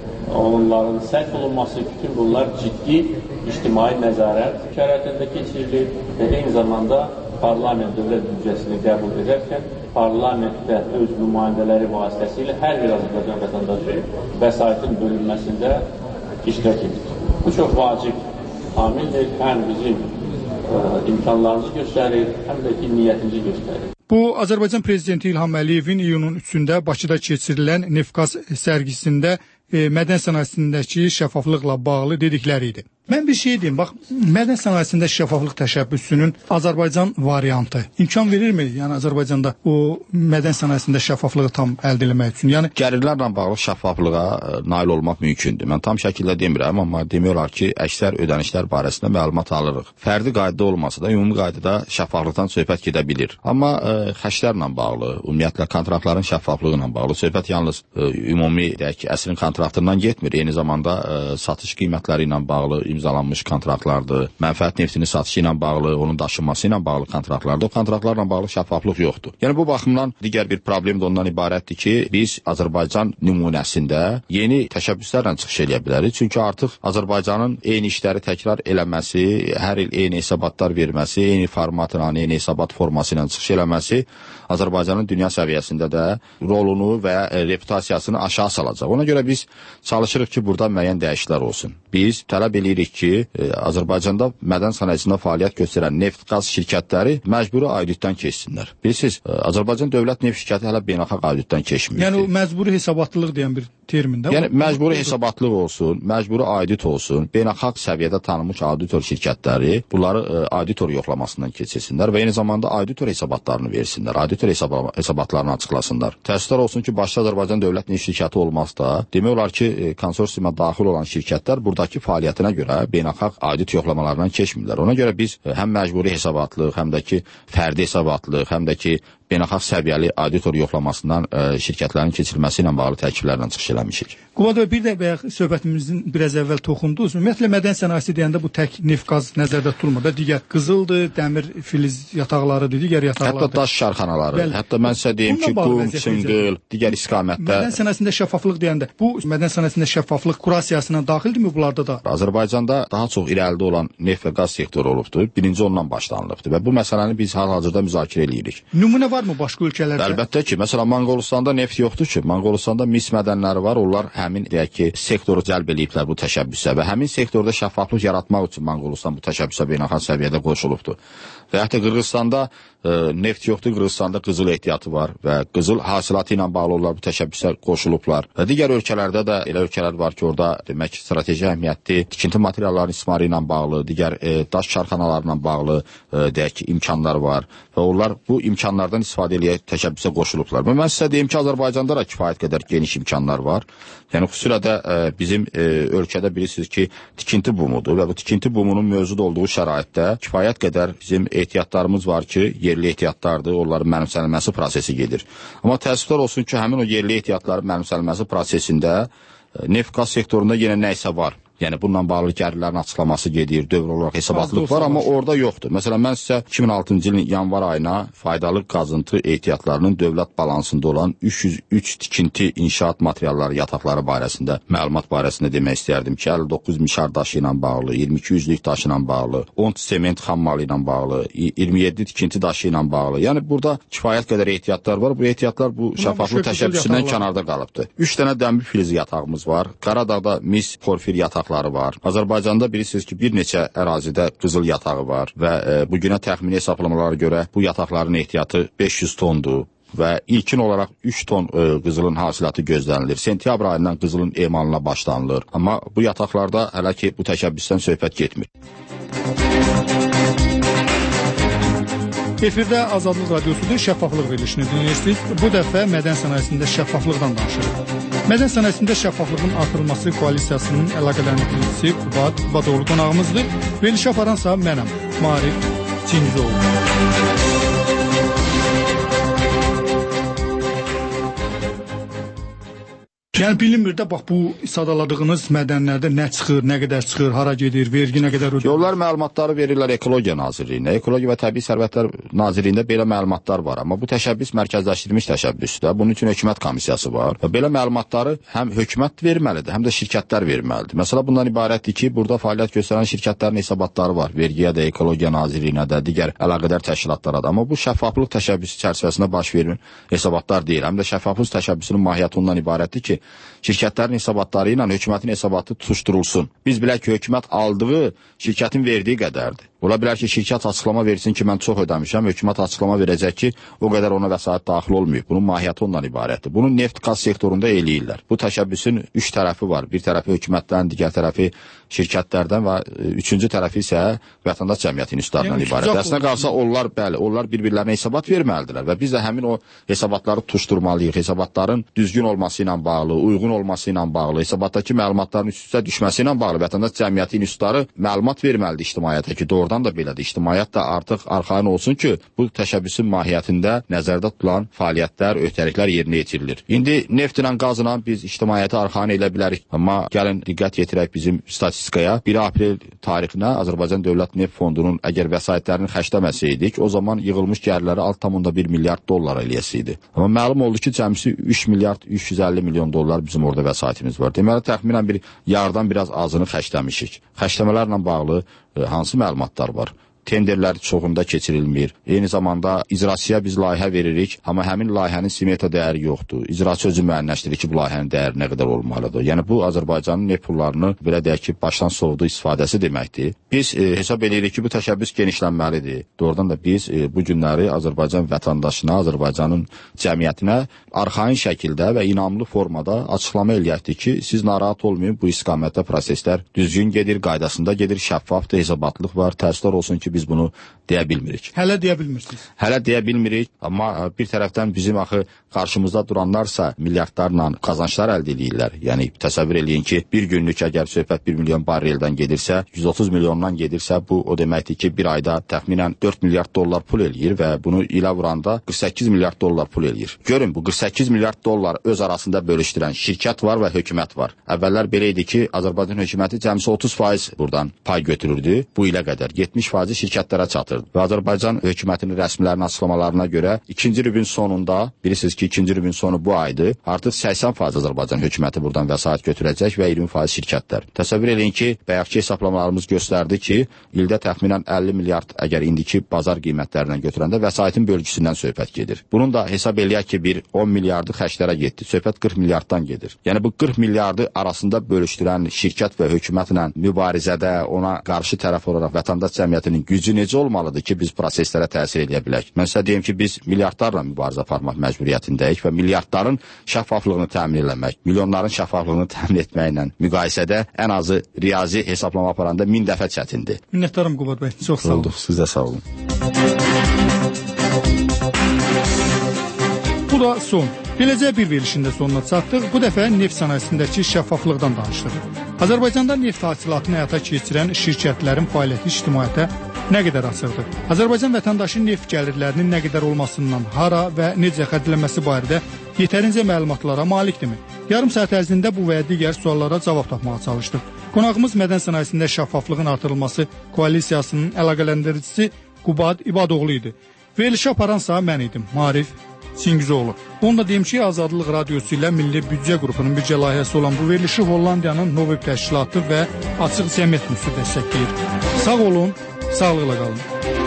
Speaker 8: onların sərf olunması, bütün bunlar ciddi ictimai nəzarət şəraitində keçirilir və eyni zamanda parlament dövlət büdcəsini qəbul edərkən parlamentdə öz nümayəndələri vasitəsilə hər bir Azərbaycan vətəndaşı vəsaitin bölünməsində iştirak edir. Bu çox vacib amildir, həm bizim imkanlarımızı göstərir, həm də ki, niyyətimizi göstərir.
Speaker 7: Bu, Azərbaycan Prezidenti İlham Əliyevin iyunun 3-də Bakıda keçirilən neft-qaz sərgisində mədən sənayesindəki şəffaflıqla bağlı dedikləri idi. Mən bir şey deyim, bax, mədən sənayesində şəffaflıq təşəbbüsünün Azərbaycan variantı imkan verirmi? Yəni Azərbaycanda o mədən sənayesində şəffaflığı tam əldə etmək üçün. Yəni
Speaker 4: gəlirlərlə bağlı şəffaflığa nail olmaq mümkündür. Mən tam şəkildə demirəm, amma demək olar ki, əksər ödənişlər barəsində məlumat alırıq. Fərdi qaydada olmasa da, ümumi qaydada şəffaflıqdan söhbət gedə bilir. Amma xərclərlə bağlı, ümumiyyətlə kontraktların şəffaflığı ilə bağlı söhbət yalnız ümumi deyək ki, əsrin kontraktından getmir. Eyni zamanda satış qiymətləri ilə bağlı imzalanmış kontraktlardır. Mənfəət neftinin satışı ilə bağlı, onun daşınması ilə bağlı kontraktlardır. O kontraktlarla bağlı şəffaflıq yoxdur. Yəni bu baxımdan digər bir problem də ondan ibarətdir ki, biz Azərbaycan nümunəsində yeni təşəbbüslərlə çıxış edə bilərik. Çünki artıq Azərbaycanın eyni işləri təkrar eləməsi, hər il eyni hesabatlar verməsi, eyni formatla, eyni hesabat forması ilə çıxış eləməsi Azərbaycanın dünya səviyyəsində də rolunu və reputasiyasını aşağı salacaq. Ona görə biz çalışırıq ki, burada müəyyən dəyişikliklər olsun. Biz tələb edirik ki, Azərbaycanda mədən sənayesində fəaliyyət göstərən neft-qaz şirkətləri məcburi auditdən keçsinlər. Bilirsiniz, Azərbaycan Dövlət Neft şirkəti hələ beynəlxalq auditdən keçmir.
Speaker 7: Yəni o məcburi hesabatlılıq deyən bir termində.
Speaker 4: Yəni məcburi hesabatlıq olsun, məcburi audit olsun, beynəlxalq səviyyədə tanınmış auditor şirkətləri bunları auditor yoxlamasından keçirsinlər və eyni zamanda auditor hesabatlarını versinlər, auditor hesabatlarını açıqlasınlar. Təəssüflər olsun ki, başda Azərbaycan Dövlət Neft şirkəti olmazsa, demək olar ki, konsorsiyuma daxil olan şirkətlər buradakı fəaliyyətinə görə beynəlxalq audit yoxlamalarından keçmirlər. Ona görə biz həm məcburi hesabatlıq, həm də ki, fərdi hesabatlıq, həm də ki, beynəlxalq səviyyəli auditor yoxlamasından şirkətlərin keçirilməsi ilə bağlı təkliflərlə çıxış eləmişik.
Speaker 7: Qubad bəy, bir də bayaq söhbətimizin biraz əvvəl toxundunuz. Ümumiyyətlə mədən sənayesi deyəndə bu tək neft qaz nəzərdə tutulmur da, digər qızıldır, dəmir filiz yataqlarıdır, digər yataqlardır.
Speaker 4: Hətta daş şarxanaları, hətta mən sizə deyim ki, qum, çınqıl, digər istiqamətdə.
Speaker 7: Mədən sənayesində şəffaflıq deyəndə bu mədən sənayesində şəffaflıq kurasiyasına daxildirmi bunlarda da?
Speaker 4: Azərbaycanda daha çox irəlidə olan neft və qaz sektoru olubdur. Birinci ondan başlanılıbdır və bu məsələni biz hal-hazırda müzakirə edirik.
Speaker 7: Nümunə varmı başqa ölkələrdə?
Speaker 4: Əlbəttə ki, məsələn Monqolistanda neft yoxdur ki. Monqolistanda mis mədənləri var. Onlar həmin deyək ki, sektoru cəlb ediblər bu təşəbbüsə və həmin sektorda şəffaflıq yaratmaq üçün Monqolistan bu təşəbbüsə beynəlxalq səviyyədə qoşulubdur. Və hətta Qırğızstanda neft yoxdur, Qırğızstanda qızıl ehtiyatı var və qızıl hasilatı ilə bağlı onlar bu təşəbbüsə qoşulublar. Və digər ölkələrdə də elə ölkələr var ki, orada demək strateji əhəmiyyətli tikinti materiallarının istismarı ilə bağlı, digər daş karxanalarla bağlı deyək ki, imkanlar var və onlar bu imkanlardan istifadə edib təşəbbüsə qoşulublar. Və mən sizə deyim ki, Azərbaycanda da kifayət qədər geniş imkanlar var. Yəni xüsusilə də bizim ölkədə bilirsiniz ki, tikinti bumudur və bu tikinti bumunun mövcud olduğu şəraitdə kifayət qədər bizim ehtiyatlarımız var ki, yerli ehtiyatlardır, onların mənimsənilməsi prosesi gedir. Amma təəssüflər olsun ki, həmin o yerli ehtiyatların mənimsənilməsi prosesində neft qaz sektorunda yenə nə isə var. Yəni bununla bağlı gərilərin açıqlaması gedir, dövr olaraq hesabatlıq var, amma orada yoxdur. Məsələn, mən sizə 2006-cı ilin yanvar ayına faydalı qazıntı ehtiyatlarının dövlət balansında olan 303 tikinti inşaat materialları yataqları barəsində, məlumat barəsində demək istərdim ki, 59 mişar daşı ilə bağlı, 22 yüzlük daşı ilə bağlı, 10 sement xammalı ilə bağlı, 27 tikinti daşı ilə bağlı. Yəni burada kifayət qədər ehtiyatlar var. Bu ehtiyatlar bu şəffaflıq təşəbbüsündən kənarda qalıbdır. 3 dənə dəmir filiz yatağımız var. Qaradağda mis porfir yataq var. Azərbaycanda bilirsiniz ki, bir neçə ərazidə qızıl yatağı var və bugünə təxmini hesablamalara görə bu yataqların ehtiyatı 500 tondur və ilkin olaraq 3 ton qızılın hasilatı gözlənilir. Sentyabr ayından qızılın emalına başlanılır. Amma bu yataqlarda hələ ki bu təşəbbüsdən söhbət getmir.
Speaker 7: Efirdə Azadlıq Radiosu'da şəffaflıq verilişini dinləyirsiniz. Bu dəfə mədən sənayesində şəffaflıqdan danışırıq. Mədən sənayesində şəffaflığın artırılması koalisiyasının əlaqələndiricisi Qubad Qubadoğlu qonağımızdır. Verilişi aparansa mənəm, Maarif Cingizoğlu. Yəni bilinmir də, bax bu sadaladığınız mədənlərdə nə çıxır, nə qədər çıxır, hara gedir, vergi nə qədər ödür.
Speaker 4: Yollar məlumatları verirlər Ekologiya Nazirliyinə. Ekologiya və Təbii Sərvətlər Nazirliyində belə məlumatlar var. Amma bu təşəbbüs mərkəzləşdirilmiş təşəbbüsdür. Bunun üçün hökumət komissiyası var. Və belə məlumatları həm hökumət verməlidir, həm də şirkətlər verməlidir. Məsələ bundan ibarətdir ki, burada fəaliyyət göstərən şirkətlərin hesabatları var. Vergiyə də, Ekologiya Nazirliyinə də, digər əlaqədar təşkilatlara da. Amma bu şəffaflıq təşəbbüsü çərçivəsində baş vermir hesabatlar deyil. Həm də şəffaflıq təşəbbüsünün mahiyyəti ondan ibarətdir ki, şirkətlərin hesabatları ilə hökumətin hesabatı tutuşdurulsun. Biz bilək ki, hökumət aldığı şirkətin verdiyi qədərdir. Ola bilər ki, şirkət açıqlama versin ki, mən çox ödəmişəm, hökumət açıqlama verəcək ki, o qədər ona vəsait daxil olmayıb. Bunun mahiyyəti ondan ibarətdir. Bunu neft qaz sektorunda eləyirlər. Bu təşəbbüsün 3 tərəfi var. Bir tərəfi hökumətdən, digər tərəfi şirkətlərdən və üçüncü tərəfi isə vətəndaş cəmiyyətinin üstlərindən ibarətdir. Əslində qalsa onlar, bəli, onlar bir-birlərinə hesabat verməlidirlər və biz də həmin o hesabatları tutuşdurmalıyıq. Hesabatların düzgün olması ilə bağlı, uyğun olması ilə bağlı, hesabatdakı məlumatların üst-üstə düşməsi ilə bağlı vətəndaş cəmiyyətinin üstləri məlumat verməlidir ictimaiyyətə ki, doğrudan da belədir. İctimaiyyət də artıq arxayın olsun ki, bu təşəbbüsün mahiyyətində nəzərdə tutulan fəaliyyətlər, öhdəliklər yerinə yetirilir. İndi neft ilə qazla biz ictimaiyyəti arxayın edə bilərik. Amma gəlin diqqət yetirək bizim statistikaya. 1 aprel tarixinə Azərbaycan Dövlət Neft Fondunun əgər vəsaitlərini xərcləməsəydik, o zaman yığılmış gəlirləri 6,1 milyard dollar eləyəsiydi. Amma məlum oldu ki, cəmsi 3 milyard 350 milyon dollar bizim orada vəsaitimiz var. Deməli, təxminən bir yardan biraz azını xərcləmişik. Xərcləmələrlə bağlı hansı məlumatlar var? Tenderlər çoxunda keçirilmir. Eyni zamanda icraçıya biz layihə veririk, amma həmin layihənin smeta dəyəri yoxdur. İcraçı özü müəyyənləşdirir ki, bu layihənin dəyəri nə qədər olmalıdır. Yəni bu Azərbaycanın neft pullarını belə deyək ki, başdan sovduğu istifadəsi deməkdir. Biz hesab edirik ki, bu təşəbbüs genişlənməlidir. Doğrudan da biz bu günləri Azərbaycan vətəndaşına, Azərbaycanın cəmiyyətinə arxayın şəkildə və inamlı formada açıqlama eləyəkdir ki, siz narahat olmayın, bu istiqamətdə proseslər düzgün gedir, qaydasında gedir, şəffafdır, hesabatlıq var. Təəssüflər olsun ki, biz biz bunu deyə bilmirik.
Speaker 7: Hələ deyə bilmirsiniz.
Speaker 4: Hələ deyə bilmirik, amma bir tərəfdən bizim axı qarşımızda duranlarsa milyardlarla qazançlar əldə edirlər. Yəni təsəvvür eləyin ki, bir günlük əgər söhbət 1 milyon barreldən gedirsə, 130 milyondan gedirsə, bu o deməkdir ki, bir ayda təxminən 4 milyard dollar pul eləyir və bunu ilə vuranda 48 milyard dollar pul eləyir. Görün, bu 48 milyard dollar öz arasında bölüşdürən şirkət var və hökumət var. Əvvəllər belə idi ki, Azərbaycan hökuməti cəmsi 30% buradan pay götürürdü. Bu ilə qədər 70% şirkətlərə çatırdı. Və Azərbaycan hökumətinin rəsmilərinin açıqlamalarına görə ikinci rübün sonunda, bilirsiniz ki, ikinci rübün sonu bu aydır, artıq 80% Azərbaycan hökuməti buradan vəsait götürəcək və 20% şirkətlər. Təsəvvür edin ki, bayaqki hesablamalarımız göstərdi ki, ildə təxminən 50 milyard əgər indiki bazar qiymətlərindən götürəndə vəsaitin bölgüsündən söhbət gedir. Bunun da hesab eləyək ki, bir 10 milyardı xərclərə getdi. Söhbət 40 milyarddan gedir. Yəni bu 40 milyardı arasında bölüşdürən şirkət və hökumətlə mübarizədə ona qarşı tərəf olaraq vətəndaş cəmiyyətinin gücü necə olmalıdır ki, biz proseslərə təsir edə bilək? Mən sizə deyim ki, biz milyardlarla mübarizə aparmaq məcburiyyətindəyik və milyardların şəffaflığını təmin etmək, milyonların şəffaflığını təmin etməklə müqayisədə ən azı riyazi hesablama aparanda 1000 dəfə çətindir.
Speaker 7: Minnətdaram Qubad bəy. Çox sağ olun.
Speaker 4: Siz də sağ olun.
Speaker 7: Bu da son. Beləcə bir verilişində sonuna çatdıq. Bu dəfə neft sənayesindəki şəffaflıqdan danışdıq. Azərbaycanda neft hasilatını həyata keçirən şirkətlərin fəaliyyəti ictimaiyyətə nə qədər açıqdır? Azərbaycan vətəndaşı neft gəlirlərinin nə qədər olmasından, hara və necə xərclənməsi barədə yetərincə məlumatlara malikdirmi? Yarım saat ərzində bu və digər suallara cavab tapmağa çalışdıq. Qonağımız mədən sənayesində şəffaflığın artırılması koalisiyasının əlaqələndiricisi Qubad İbadoğlu idi. Verilişi aparansa mən idim, Marif Çingizoğlu. Onu da deyim ki, Azadlıq Radiosu ilə Milli Büdcə qrupunun büdcə layihəsi olan bu verilişi Hollandiyanın Novib təşkilatı və Açıq Cəmiyyət Müstü dəstəkləyir. Sağ olun, sağlıqla qalın.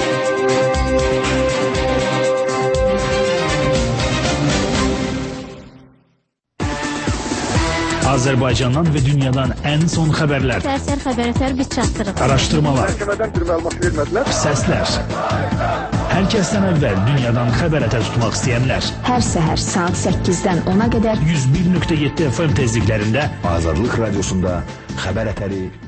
Speaker 22: Azərbaycandan və dünyadan ən son xəbərlər.
Speaker 11: Sərsər xəbərətər biz çatdırıq.
Speaker 22: Araşdırmalar.
Speaker 12: Məhkəmədən bir məlumat vermədilər.
Speaker 22: Səslər. Hər kəsdən əvvəl dünyadan xəbərətər tutmaq istəyənlər.
Speaker 23: Hər səhər saat 8-dən 10-a qədər
Speaker 22: 101.7 FM tezliklərində
Speaker 24: Azadlıq Radiosunda xəbərətəri